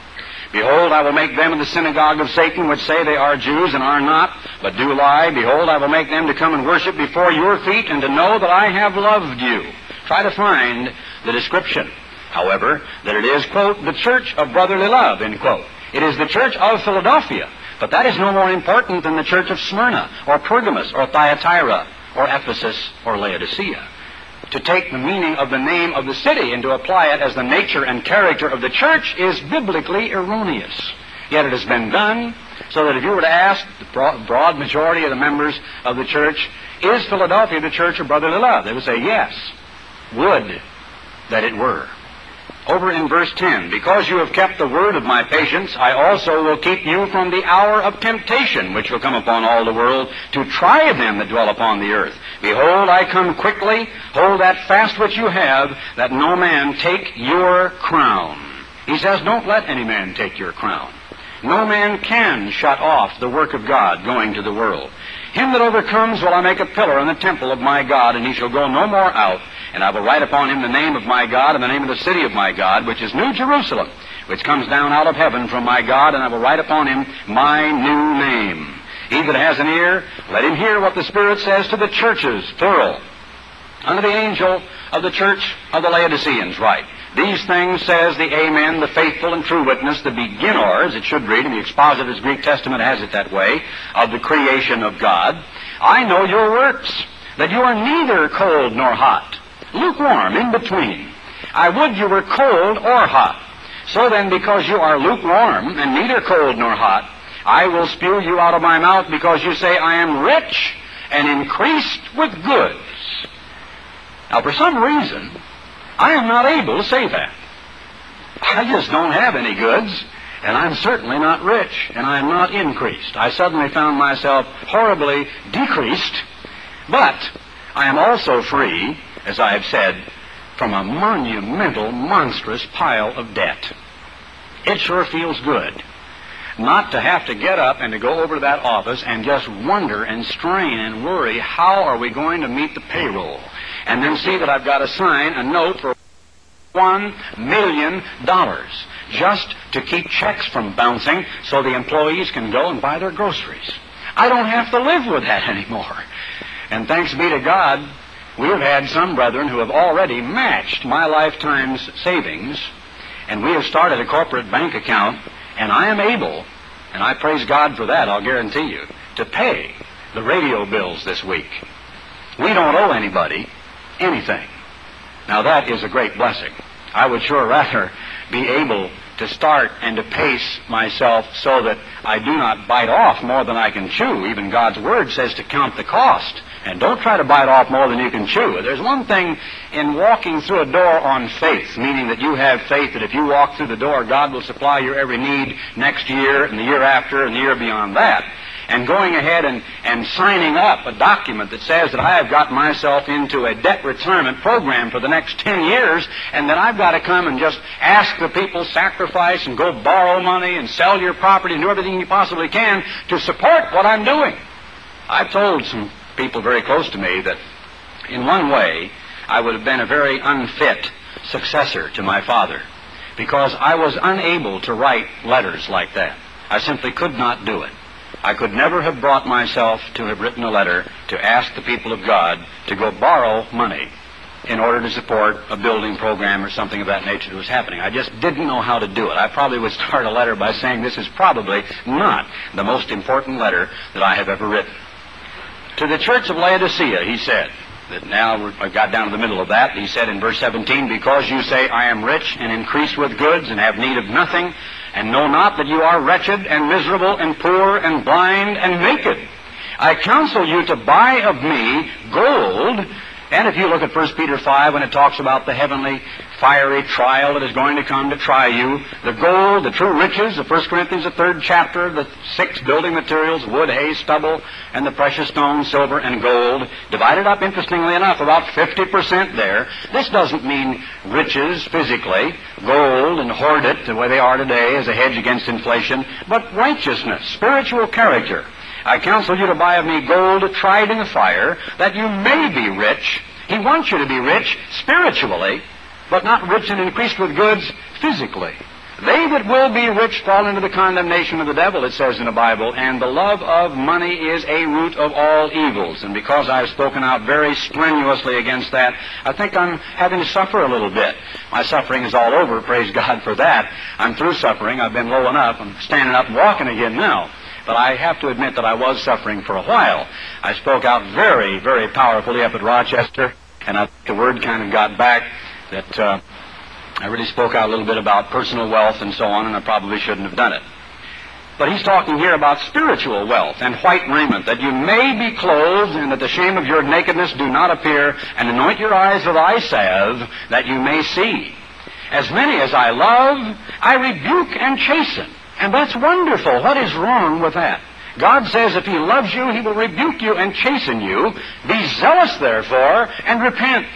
S1: Behold, I will make them of the synagogue of Satan, which say they are Jews and are not, but do lie. Behold, I will make them to come and worship before your feet, and to know that I have loved you. Try to find the description, however, that it is, quote, the church of brotherly love, end quote. It is the church of Philadelphia, but that is no more important than the church of Smyrna, or Pergamos, or Thyatira, or Ephesus, or Laodicea. To take the meaning of the name of the city and to apply it as the nature and character of the church is biblically erroneous. Yet it has been done so that if you were to ask the broad majority of the members of the church, is Philadelphia the church of brotherly love? They would say yes. Would that it were. Over in verse 10, because you have kept the word of my patience, I also will keep you from the hour of temptation, which will come upon all the world, to try them that dwell upon the earth. Behold, I come quickly. Hold that fast which you have, that no man take your crown. He says, don't let any man take your crown. No man can shut off the work of God going to the world. Him that overcomes will I make a pillar in the temple of my God, and he shall go no more out. And I will write upon him the name of my God, and the name of the city of my God, which is New Jerusalem, which comes down out of heaven from my God, and I will write upon him my new name. He that has an ear, let him hear what the Spirit says to the churches, plural. Unto the angel of the church of the Laodiceans write, these things says the Amen, the faithful and true witness, the beginner, as it should read in the Expositor's Greek Testament has it that way, of the creation of God. I know your works, that you are neither cold nor hot, lukewarm, in between. I would you were cold or hot. So then, because you are lukewarm and neither cold nor hot, I will spew you out of my mouth, because you say, I am rich and increased with goods. Now, for some reason, I am not able to say that. I just don't have any goods, and I'm certainly not rich, and I'm not increased. I suddenly found myself horribly decreased, but I am also free, as I have said, from a monumental, monstrous pile of debt. It sure feels good not to have to get up and to go over to that office and just wonder and strain and worry, how are we going to meet the payroll? And then see that I've got to sign a note for $1 million just to keep checks from bouncing so the employees can go and buy their groceries. I don't have to live with that anymore. And thanks be to God, we have had some brethren who have already matched my lifetime's savings, and we have started a corporate bank account, and I am able, and I praise God for that, I'll guarantee you, to pay the radio bills this week. We don't owe anybody anything. Now that is a great blessing. I would sure rather be able to start and to pace myself so that I do not bite off more than I can chew. Even God's Word says to count the cost. And don't try to bite off more than you can chew. There's one thing in walking through a door on faith, meaning that you have faith that if you walk through the door, God will supply your every need next year and the year after and the year beyond that. And going ahead and signing up a document that says that I have got myself into a debt retirement program for the next 10 years, and that I've got to come and just ask the people, sacrifice, and go borrow money and sell your property and do everything you possibly can to support what I'm doing. I've told some people very close to me that in one way I would have been a very unfit successor to my father, because I was unable to write letters like that. I simply could not do it. I could never have brought myself to have written a letter to ask the people of God to go borrow money in order to support a building program or something of that nature that was happening. I just didn't know how to do it. I probably would start a letter by saying this is probably not the most important letter that I have ever written. To the church of Laodicea, he said, that now I got down to the middle of that, he said in verse 17, because you say, I am rich and increased with goods and have need of nothing, and know not that you are wretched and miserable and poor and blind and naked. I counsel you to buy of me gold. And if you look at 1 Peter 5, when it talks about the heavenly fiery trial that is going to come to try you, the gold, the true riches of 1 Corinthians, the 3rd chapter, the 6 building materials, wood, hay, stubble, and the precious stones, silver, and gold, divided up, interestingly enough, about 50% there. This doesn't mean riches physically, gold, and hoard it the way they are today as a hedge against inflation, but righteousness, spiritual character. I counsel you to buy of me gold tried in the fire, that you may be rich. He wants you to be rich spiritually, but not rich and increased with goods physically. They that will be rich fall into the condemnation of the devil, it says in the Bible, and the love of money is a root of all evils. And because I've spoken out very strenuously against that, I think I'm having to suffer a little bit. My suffering is all over, praise God for that. I'm through suffering. I've been low enough. I'm standing up and walking again now. But I have to admit that I was suffering for a while. I spoke out very, very powerfully up at Rochester, and I think the word kind of got back that I really spoke out a little bit about personal wealth and so on, and I probably shouldn't have done it. But he's talking here about spiritual wealth and white raiment, that you may be clothed, and that the shame of your nakedness do not appear, and anoint your eyes with eye salve, that you may see. As many as I love, I rebuke and chasten. And that's wonderful. What is wrong with that? God says if He loves you, He will rebuke you and chasten you. Be zealous, therefore, and repent.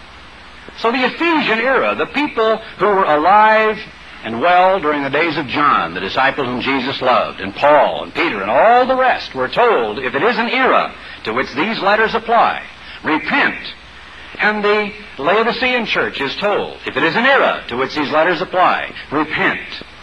S1: So the Ephesian era, the people who were alive and well during the days of John, the disciple whom Jesus loved, and Paul and Peter and all the rest, were told, if it is an era to which these letters apply, repent. And the Laodicean church is told, if it is an era to which these letters apply, repent.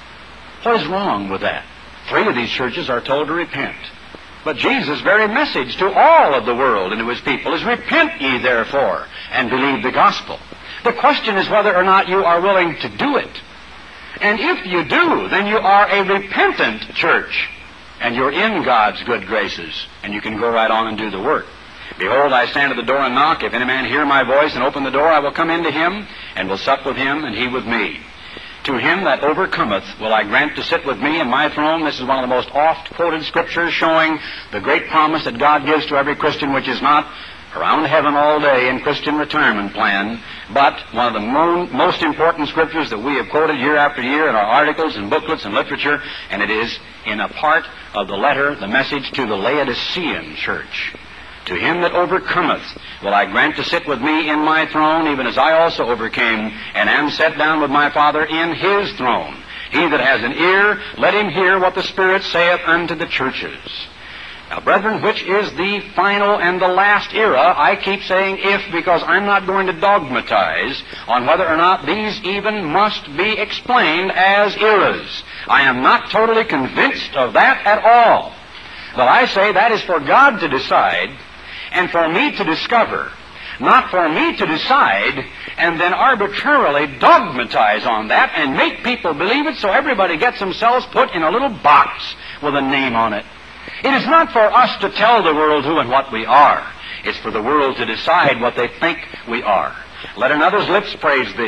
S1: What is wrong with that? 3 of these churches are told to repent. But Jesus' very message to all of the world and to His people is, repent ye therefore, and believe the gospel. The question is whether or not you are willing to do it. And if you do, then you are a repentant church, and you're in God's good graces, and you can go right on and do the work. Behold, I stand at the door and knock. If any man hear my voice and open the door, I will come into him, and will sup with him, and he with me. To him that overcometh will I grant to sit with me in my throne. This is one of the most oft-quoted scriptures showing the great promise that God gives to every Christian, which is not around heaven all day in Christian retirement plan, but one of the most important scriptures that we have quoted year after year in our articles and booklets and literature, and it is in a part of the letter, the message to the Laodicean church. To him that overcometh will I grant to sit with me in my throne, even as I also overcame, and am set down with my Father in His throne. He that has an ear, let him hear what the Spirit saith unto the churches. Now, brethren, which is the final and the last era? I keep saying if, because I'm not going to dogmatize on whether or not these even must be explained as eras. I am not totally convinced of that at all. But I say that is for God to decide, and for me to discover, not for me to decide and then arbitrarily dogmatize on that and make people believe it so everybody gets themselves put in a little box with a name on it. It is not for us to tell the world who and what we are. It's for the world to decide what they think we are. Let another's lips praise Thee.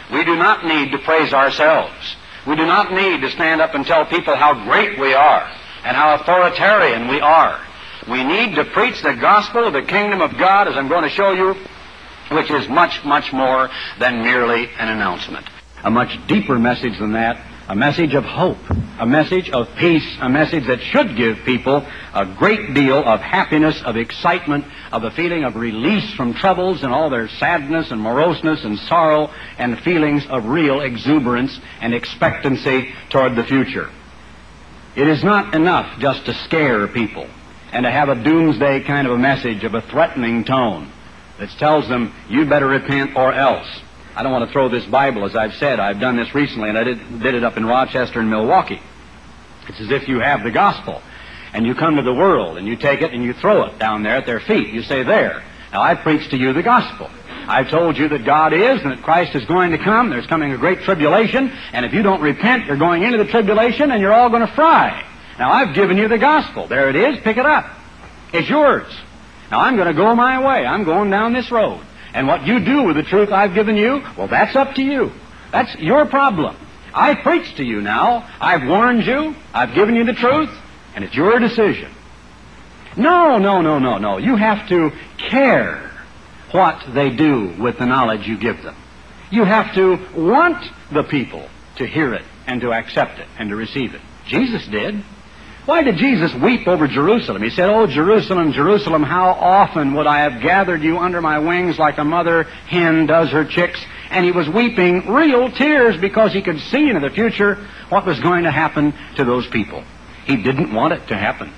S1: We do not need to praise ourselves. We do not need to stand up and tell people how great we are and how authoritarian we are. We need to preach the gospel of the kingdom of God, as I'm going to show you, which is much, much more than merely an announcement. A much deeper message than that, a message of hope, a message of peace, a message that should give people a great deal of happiness, of excitement, of a feeling of release from troubles and all their sadness and moroseness and sorrow, and feelings of real exuberance and expectancy toward the future. It is not enough just to scare people and to have a doomsday kind of a message of a threatening tone that tells them, you better repent or else. I don't want to throw this Bible, as I've said. I've done this recently, and I did it up in Rochester and Milwaukee. It's as if you have the gospel, and you come to the world, and you take it and you throw it down there at their feet. You say, there. Now, I preach to you the gospel. I've told you that God is, and that Christ is going to come. There's coming a great tribulation, and if you don't repent, you're going into the tribulation, and you're all going to fry. Now, I've given you the gospel. There it is. Pick it up. It's yours. Now, I'm going to go my way. I'm going down this road. And what you do with the truth I've given you, well, that's up to you. That's your problem. I preach to you now. I've warned you. I've given you the truth. And it's your decision. No. You have to care what they do with the knowledge you give them. You have to want the people to hear it and to accept it and to receive it. Jesus did. Why did Jesus weep over Jerusalem? He said, oh, Jerusalem, Jerusalem, how often would I have gathered you under my wings like a mother hen does her chicks? And he was weeping real tears because he could see into the future what was going to happen to those people. He didn't want it to happen.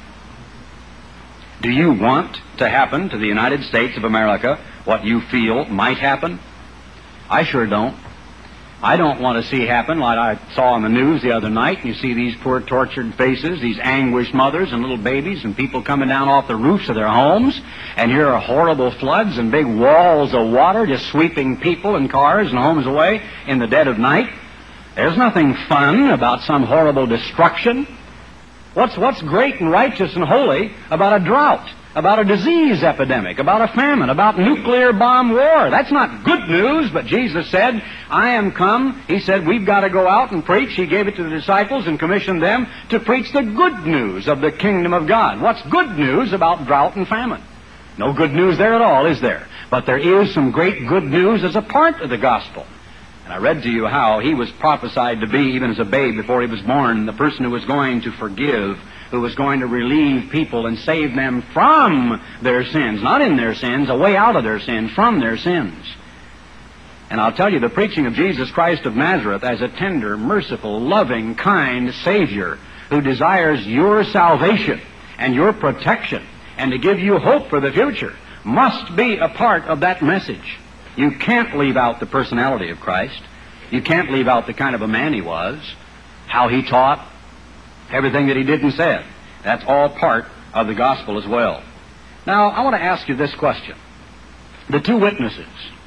S1: Do you want to happen to the United States of America what you feel might happen? I sure don't. I don't want to see happen like I saw on the news the other night. You see these poor tortured faces, these anguished mothers and little babies and people coming down off the roofs of their homes, and here are horrible floods and big walls of water just sweeping people and cars and homes away in the dead of night. There's nothing fun about some horrible destruction. What's great and righteous and holy about a drought, about a disease epidemic, about a famine, about nuclear bomb war? That's not good news, but Jesus said, I am come. He said, we've got to go out and preach. He gave it to the disciples and commissioned them to preach the good news of the kingdom of God. What's good news about drought and famine? No good news there at all, is there? But there is some great good news as a part of the gospel. And I read to you how he was prophesied to be, even as a babe before he was born, the person who was going to forgive, who was going to relieve people and save them from their sins. Not in their sins, a way out of their sins, from their sins. And I'll tell you, the preaching of Jesus Christ of Nazareth as a tender, merciful, loving, kind Savior who desires your salvation and your protection and to give you hope for the future must be a part of that message. You can't leave out the personality of Christ. You can't leave out the kind of a man he was, how he taught, everything that he did and said. That's all part of the gospel as well. Now, I want to ask you this question. The two witnesses,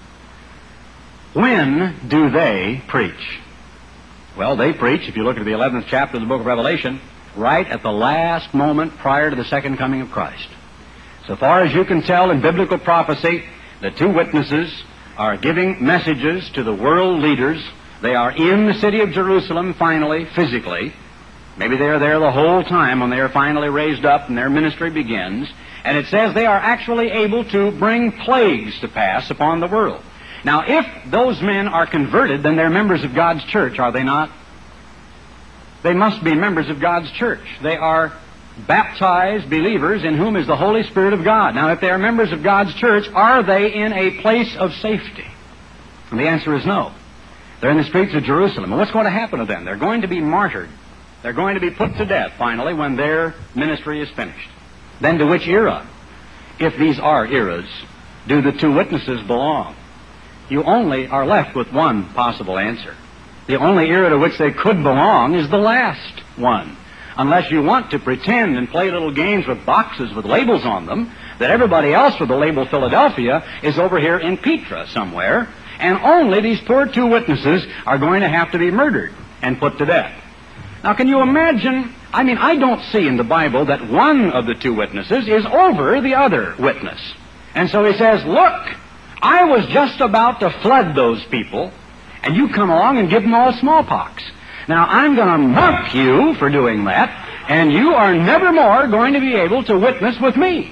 S1: when do they preach? Well, they preach, if you look at the 11th chapter of the book of Revelation, right at the last moment prior to the second coming of Christ. So far as you can tell in biblical prophecy, the two witnesses are giving messages to the world leaders. They are in the city of Jerusalem finally, physically. Maybe they are there the whole time when they are finally raised up and their ministry begins. And it says they are actually able to bring plagues to pass upon the world. Now, if those men are converted, then they're members of God's church, are they not? They must be members of God's church. They are baptized believers in whom is the Holy Spirit of God. Now, if they are members of God's church, are they in a place of safety? And the answer is no. They're in the streets of Jerusalem. And what's going to happen to them? They're going to be martyred. They're going to be put to death, finally, when their ministry is finished. Then to which era, if these are eras, do the two witnesses belong? You only are left with one possible answer. The only era to which they could belong is the last one. Unless you want to pretend and play little games with boxes with labels on them, that everybody else with the label Philadelphia is over here in Petra somewhere, and only these poor two witnesses are going to have to be murdered and put to death. Now, can you imagine? I don't see in the Bible that one of the two witnesses is over the other witness. And so he says, look, I was just about to flood those people,
S2: And you come along and give them all smallpox. Now, I'm going to mark you for doing that, and you are never more going to be able to witness with me.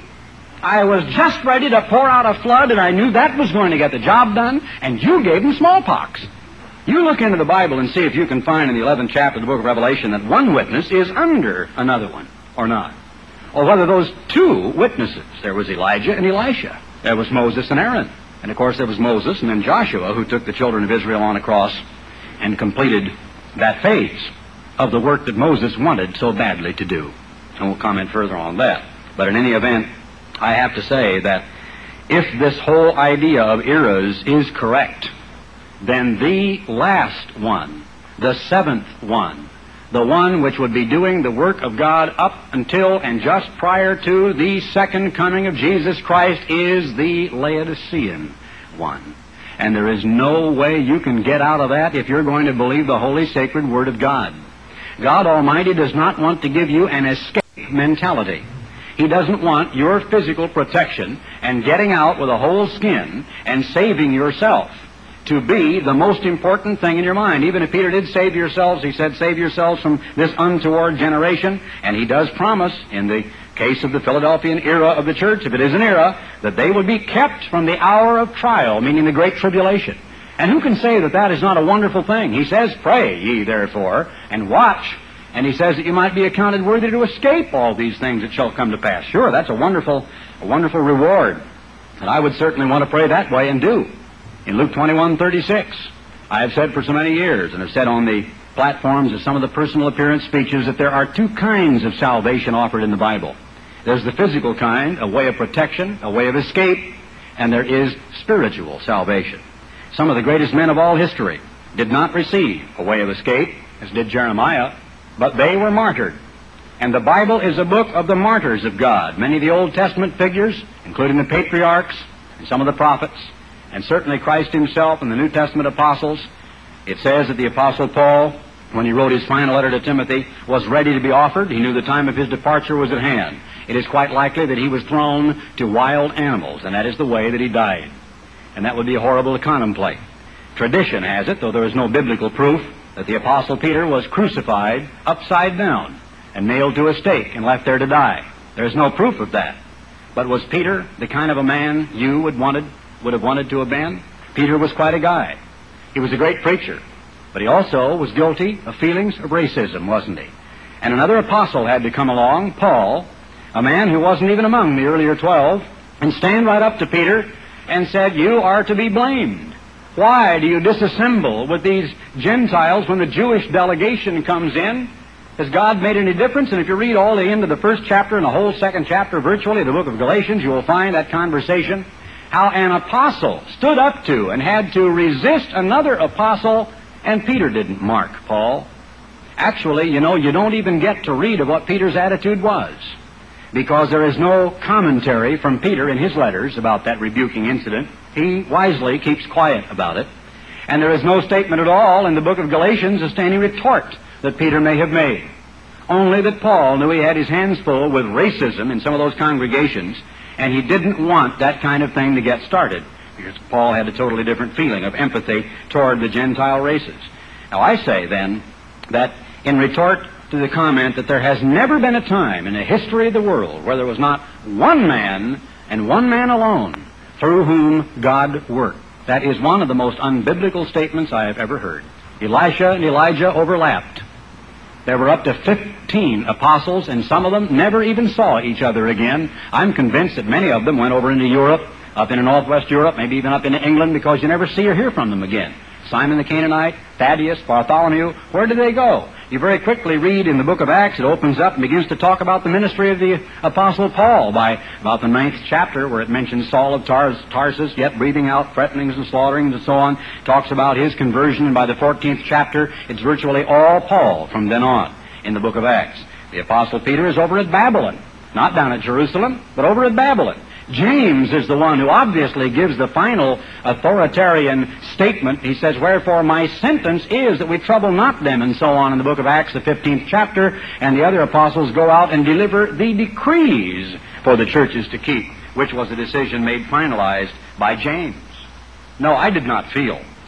S2: I was just ready to pour out a flood, and I knew that was going to get the job done, and you gave them smallpox. You look into the Bible and see if you can find in the 11th chapter of the book of Revelation that one witness is under another one, or not. Or whether those two witnesses, there was Elijah and Elisha. There was Moses and Aaron. And of course there was Moses and then Joshua, who took the children of Israel on across and completed that phase of the work that Moses wanted so badly to do. I won't comment further on that. But in any event, I have to say that if this whole idea of eras is correct, then the last one, the seventh one, the one which would be doing the work of God up until and just prior to the second coming of Jesus Christ, is the Laodicean one. And there is no way you can get out of that if you're going to believe the holy, sacred Word of God. God Almighty does not want to give you an escape mentality. He doesn't want your physical protection and getting out with a whole skin and saving yourself to be the most important thing in your mind. Even if Peter did save yourselves, he said, save yourselves from this untoward generation. And he does promise, in the case of the Philadelphian era of the church, if it is an era, that they would be kept from the hour of trial, meaning the great tribulation. And who can say that that is not a wonderful thing? He says, pray ye therefore, and watch. And he says that you might be accounted worthy to escape all these things that shall come to pass. Sure, that's a wonderful reward. And I would certainly want to pray that way and do. In Luke 21:36, I have said for so many years, and have said on the platforms of some of the personal appearance speeches, that there are two kinds of salvation offered in the Bible. There's the physical kind, a way of protection, a way of escape, and there is spiritual salvation. Some of the greatest men of all history did not receive a way of escape, as did Jeremiah, but they were martyred. And the Bible is a book of the martyrs of God. Many of the Old Testament figures, including the patriarchs and some of the prophets, and certainly Christ himself and the New Testament apostles. It says that the Apostle Paul, when he wrote his final letter to Timothy, was ready to be offered. He knew the time of his departure was at hand. It is quite likely that he was thrown to wild animals, and that is the way that he died. And that would be horrible to contemplate. Tradition has it, though there is no biblical proof, that the Apostle Peter was crucified upside down and nailed to a stake and left there to die. There is no proof of that. But was Peter the kind of a man you would have wanted to have been? Peter was quite a guy. He was a great preacher, but he also was guilty of feelings of racism, wasn't he? And another apostle had to come along, Paul, a man who wasn't even among the earlier 12, and stand right up to Peter and said, you are to be blamed. Why do you disassemble with these Gentiles when the Jewish delegation comes in? Has God made any difference? And if you read all the end of the first chapter and the whole second chapter virtually of the book of Galatians, you will find that conversation, how an apostle stood up to and had to resist another apostle, and Peter didn't mark Paul. Actually, you don't even get to read of what Peter's attitude was, because there is no commentary from Peter in his letters about that rebuking incident. He wisely keeps quiet about it. And there is no statement at all in the book of Galatians as to any retort that Peter may have made. Only that Paul knew he had his hands full with racism in some of those congregations, and he didn't want that kind of thing to get started, because Paul had a totally different feeling of empathy toward the Gentile races. Now I say then that in retort to the comment that there has never been a time in the history of the world where there was not one man and one man alone through whom God worked. That is one of the most unbiblical statements I have ever heard. Elisha and Elijah overlapped. There were up to 15 apostles, and some of them never even saw each other again. I'm convinced that many of them went over into Europe, up into northwest Europe, maybe even up into England, because you never see or hear from them again. Simon the Canaanite, Thaddeus, Bartholomew, where did they go? You very quickly read in the book of Acts, it opens up and begins to talk about the ministry of the Apostle Paul by about the 9th chapter, where it mentions Saul of Tarsus, yet breathing out threatenings and slaughterings and so on, talks about his conversion, and by the 14th chapter, it's virtually all Paul from then on in the book of Acts. The Apostle Peter is over at Babylon, not down at Jerusalem, but over at Babylon. James is the one who obviously gives the final authoritarian statement. He says, wherefore my sentence is that we trouble not them, and so on in the book of Acts, the 15th chapter, and the other apostles go out and deliver the decrees for the churches to keep, which was a decision made finalized by James. No, I did not feel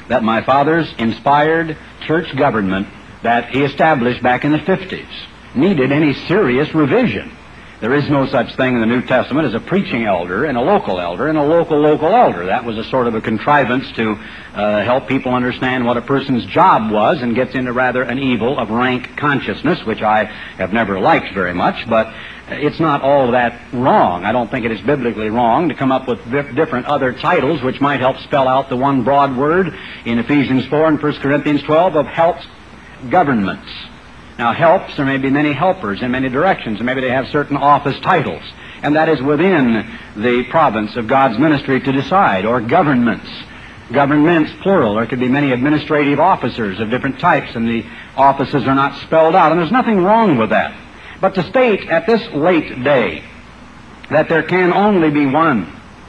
S2: that my father's inspired church government that he established back in the 50s needed any serious revision. There is no such thing in the New Testament as a preaching elder and a local elder and a local elder. That was a sort of a contrivance to help people understand what a person's job was, and gets into rather an evil of rank consciousness, which I have never liked very much, but it's not all that wrong. I don't think it is biblically wrong to come up with different other titles which might help spell out the one broad word in Ephesians 4 and 1 Corinthians 12 of helps governments. Now, helps, there may be many helpers in many directions, and maybe they have certain office titles, and that is within the province of God's ministry to decide, or governments. Governments, plural. There could be many administrative officers of different types, and the offices are not spelled out, and there's nothing wrong with that. But to state at this late day that there can only be one,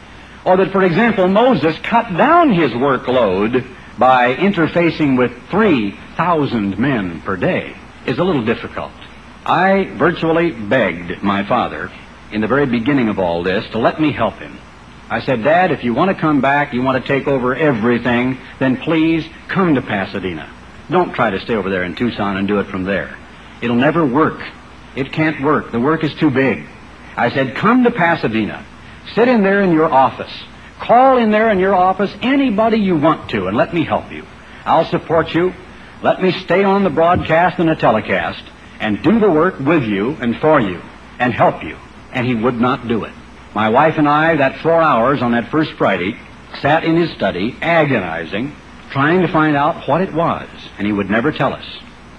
S2: or that, for example, Moses cut down his workload by interfacing with 3,000 men per day, is a little difficult. I virtually begged my father in the very beginning of all this to let me help him. I said, Dad, if you want to come back, you want to take over everything, then please come to Pasadena. Don't try to stay over there in Tucson and do it from there. It'll never work. It can't work. The work is too big. I said, come to Pasadena. Sit in there in your office. Call in there in your office anybody you want to, and let me help you. I'll support you. Let me stay on the broadcast and the telecast and do the work with you and for you and help you. And he would not do it. My wife and I, that 4 hours on that first Friday, sat in his study, agonizing, trying to find out what it was, and he would never tell us.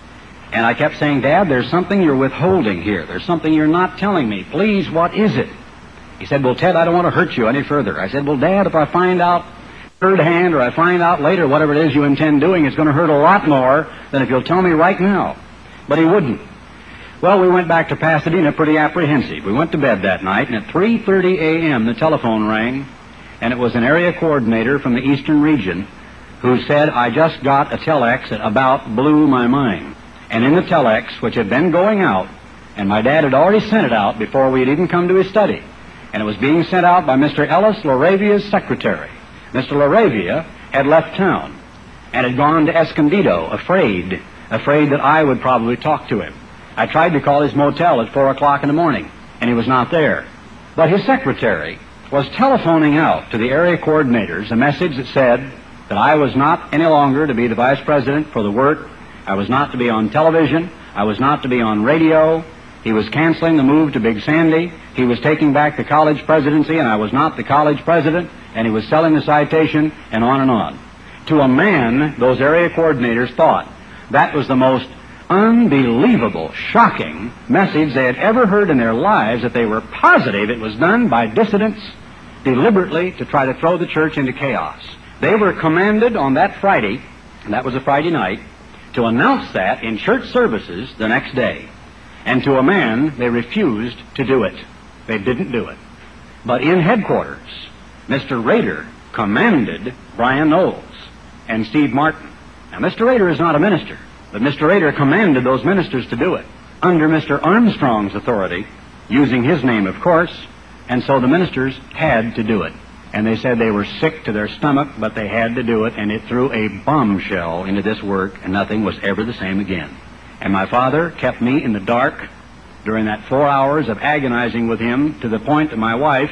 S2: And I kept saying, Dad, there's something you're withholding here. There's something you're not telling me. Please, what is it? He said, well, Ted, I don't want to hurt you any further. I said, well, Dad, if I find out third hand, or I find out later whatever it is you intend doing, it's going to hurt a lot more than if you'll tell me right now. But he wouldn't. Well, we went back to Pasadena pretty apprehensive. We went to bed that night, and at 3:30 a.m. the telephone rang, and it was an area coordinator from the eastern region who said, I just got a telex that about blew my mind. And in the telex, which had been going out, and my dad had already sent it out before we had even come to his study, and it was being sent out by Mr. Ellis Laravia's secretary. Mr. Laravia had left town and had gone to Escondido, afraid that I would probably talk to him. I tried to call his motel at 4 o'clock in the morning, and he was not there. But his secretary was telephoning out to the area coordinators a message that said that I was not any longer to be the vice president for the work. I was not to be on television. I was not to be on radio. He was canceling the move to Big Sandy. He was taking back the college presidency, and I was not the college president, and he was selling the citation, and on and on. To a man, those area coordinators thought that was the most unbelievable, shocking message they had ever heard in their lives, that they were positive it was done by dissidents deliberately to try to throw the church into chaos. They were commanded on that Friday, and that was a Friday night, to announce that in church services the next day. And to a man, they refused to do it. They didn't do it. But in headquarters, Mr. Rader commanded Brian Knowles and Steve Martin. Now, Mr. Rader is not a minister, but Mr. Rader commanded those ministers to do it under Mr. Armstrong's authority, using his name, of course, and so the ministers had to do it. And they said they were sick to their stomach, but they had to do it, and it threw a bombshell into this work, and nothing was ever the same again. And my father kept me in the dark during that 4 hours of agonizing with him, to the point that my wife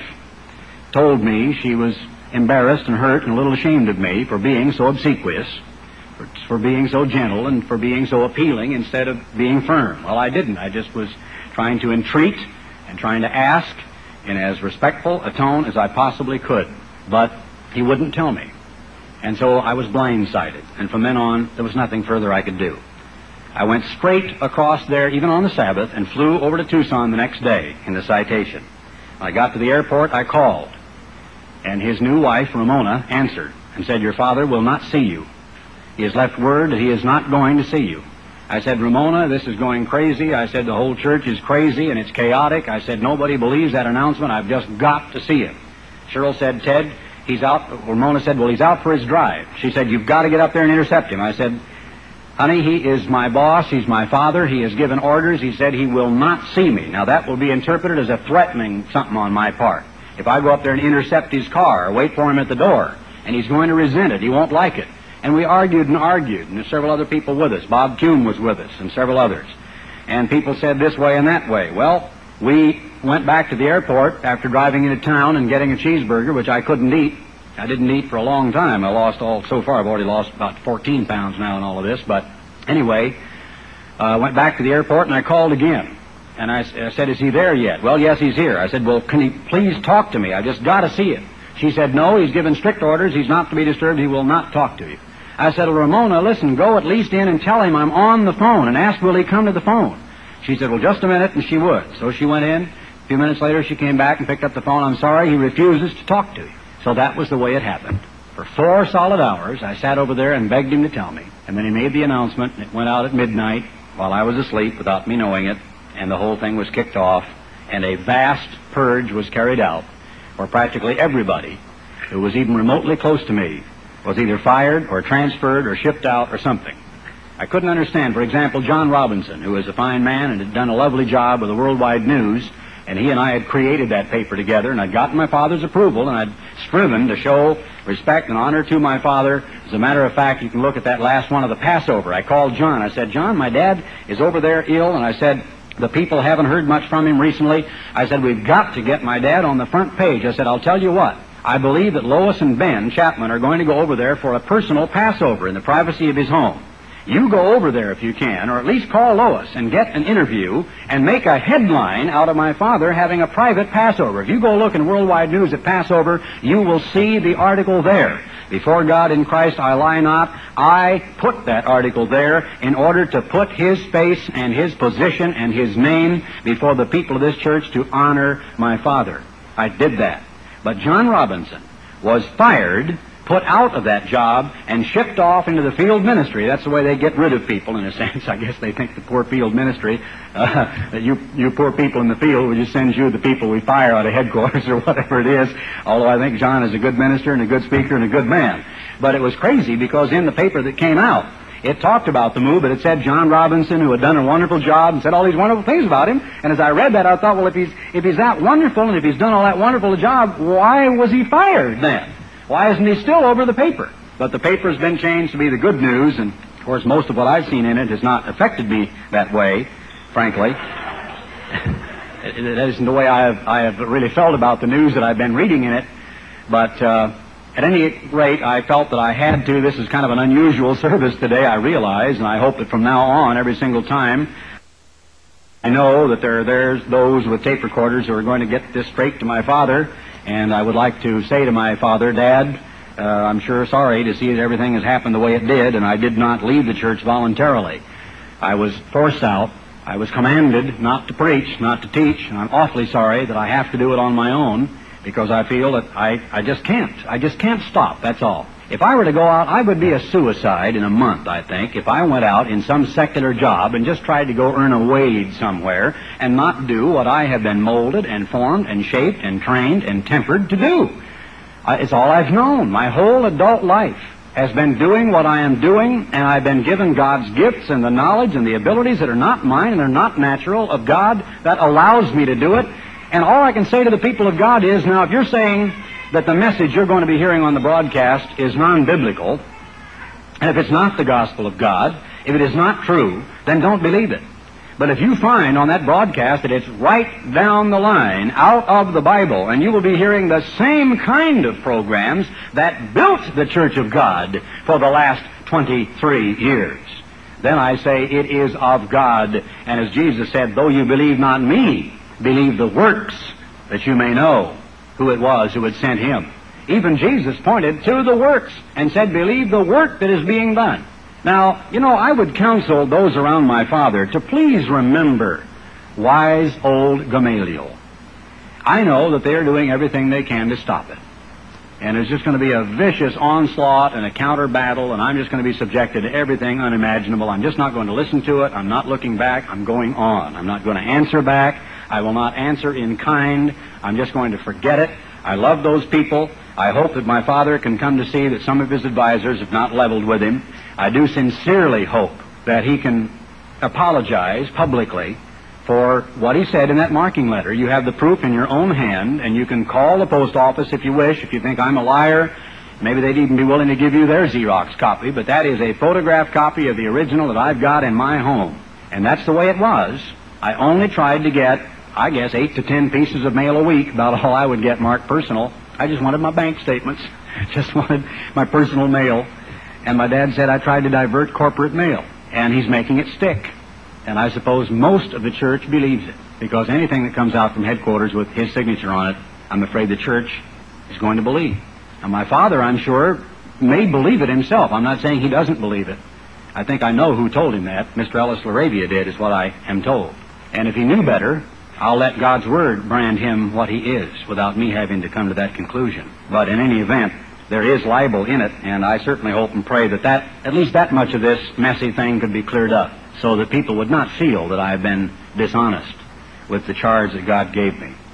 S2: told me she was embarrassed and hurt and a little ashamed of me for being so obsequious, for being so gentle, and for being so appealing instead of being firm. Well, I didn't. I just was trying to entreat and trying to ask in as respectful a tone as I possibly could. But he wouldn't tell me. And so I was blindsided. And from then on, there was nothing further I could do. I went straight across there, even on the Sabbath, and flew over to Tucson the next day in the citation. When I got to the airport, I called. And his new wife, Ramona, answered and said, your father will not see you. He has left word that he is not going to see you. I said, Ramona, this is going crazy. I said, the whole church is crazy and it's chaotic. I said, nobody believes that announcement. I've just got to see him. Cheryl said, Ted, he's out. Ramona said, well, he's out for his drive. She said, you've got to get up there and intercept him. I said, honey, he is my boss. He's my father. He has given orders. He said he will not see me. Now, that will be interpreted as a threatening something on my part. If I go up there and intercept his car or wait for him at the door, and he's going to resent it. He won't like it. And we argued, and there's several other people with us. Bob Kuhn was with us, and several others. And people said this way and that way. Well, we went back to the airport after driving into town and getting a cheeseburger, which I couldn't eat. I didn't eat for a long time. So far I've already lost about 14 pounds now in all of this. But anyway, I went back to the airport and I called again. And I said, is he there yet? Well, yes, he's here. I said, well, can he please talk to me? I just got to see him. She said, no, he's given strict orders. He's not to be disturbed. He will not talk to you. I said, well, Ramona, listen, go at least in and tell him I'm on the phone and ask will he come to the phone. She said, well, just a minute, and she would. So she went in. A few minutes later, she came back and picked up the phone. I'm sorry, he refuses to talk to you. So that was the way it happened. For 4 solid hours, I sat over there and begged him to tell me. And then he made the announcement, and it went out at midnight while I was asleep without me knowing it, and the whole thing was kicked off, and a vast purge was carried out, where practically everybody who was even remotely close to me was either fired or transferred or shipped out or something. I couldn't understand, for example, John Robinson, who was a fine man and had done a lovely job with the Worldwide News, and he and I had created that paper together, and I'd gotten my father's approval, and I'd striven to show respect and honor to my father. As a matter of fact, you can look at that last one of the Passover. I called John. I said, John, my dad is over there ill, and I said, the people haven't heard much from him recently. I said, we've got to get my dad on the front page. I said, I'll tell you what. I believe that Lois and Ben Chapman are going to go over there for a personal Passover in the privacy of his home. You go over there if you can, or at least call Lois and get an interview and make a headline out of my father having a private Passover. If you go look in Worldwide News at Passover, you will see the article there. Before God in Christ I lie not. I put that article there in order to put his face and his position and his name before the people of this church to honor my father. I did that. But John Robinson was fired, put out of that job, and shipped off into the field ministry. That's the way they get rid of people, in a sense. I guess they think the poor field ministry, that you poor people in the field, we just send you the people we fire out of headquarters or whatever it is, although I think John is a good minister and a good speaker and a good man. But it was crazy because in the paper that came out, it talked about the move, but it said John Robinson, who had done a wonderful job, and said all these wonderful things about him. And as I read that, I thought, well, if he's that wonderful and if he's done all that wonderful a job, why was he fired then? Why isn't he still over the paper? But the paper has been changed to be the good news, and of course most of what I've seen in it has not affected me that way, frankly. That isn't the way I have really felt about the news that I've been reading in it. But at any rate, I felt that I had to. This is kind of an unusual service today, I realize, and I hope that from now on, every single time, I know that there's those with tape recorders who are going to get this straight to my father, and I would like to say to my father, Dad, I'm sure sorry to see that everything has happened the way it did, and I did not leave the church voluntarily. I was forced out. I was commanded not to preach, not to teach, and I'm awfully sorry that I have to do it on my own, because I feel that I just can't. I just can't stop, that's all. If I were to go out, I would be a suicide in a month, I think, if I went out in some secular job and just tried to go earn a wage somewhere and not do what I have been molded and formed and shaped and trained and tempered to do. It's all I've known. My whole adult life has been doing what I am doing, and I've been given God's gifts and the knowledge and the abilities that are not mine and they're not natural of God that allows me to do it. And all I can say to the people of God is, now, if you're saying that the message you're going to be hearing on the broadcast is non-biblical, and if it's not the gospel of God, if it is not true, then don't believe it. But if you find on that broadcast that it's right down the line, out of the Bible, and you will be hearing the same kind of programs that built the Church of God for the last 23 years, then I say it is of God. And as Jesus said, though you believe not me, believe the works, that you may know who it was who had sent him. Even Jesus pointed to the works and said, believe the work that is being done. Now, you know, I would counsel those around my father to please remember wise old Gamaliel. I know that they are doing everything they can to stop it. And it's just going to be a vicious onslaught and a counter battle, and I'm just going to be subjected to everything unimaginable. I'm just not going to listen to it. I'm not looking back. I'm going on. I'm not going to answer back. I will not answer in kind. I'm just going to forget it. I love those people. I hope that my father can come to see that some of his advisors have not leveled with him. I do sincerely hope that he can apologize publicly for what he said in that marking letter. You have the proof in your own hand, and you can call the post office if you wish. If you think I'm a liar, Maybe they'd even be willing to give you their Xerox copy, but that is a photographed copy of the original that I've got in my home. And that's the way it was. I only tried to get, I guess, 8 to 10 pieces of mail a week, about all I would get marked personal. I just wanted my bank statements, just wanted my personal mail. And my dad said I tried to divert corporate mail, and he's making it stick. And I suppose most of the church believes it, because anything that comes out from headquarters with his signature on it, I'm afraid the church is going to believe. Now, my father, I'm sure, may believe it himself. I'm not saying he doesn't believe it. I think I know who told him that. Mr. Ellis LaRavia did, is what I am told. And if he knew better, I'll let God's Word brand him what he is, without me having to come to that conclusion. But in any event, there is libel in it, and I certainly hope and pray that at least that much of this messy thing could be cleared up, so that people would not feel that I have been dishonest with the charge that God gave me.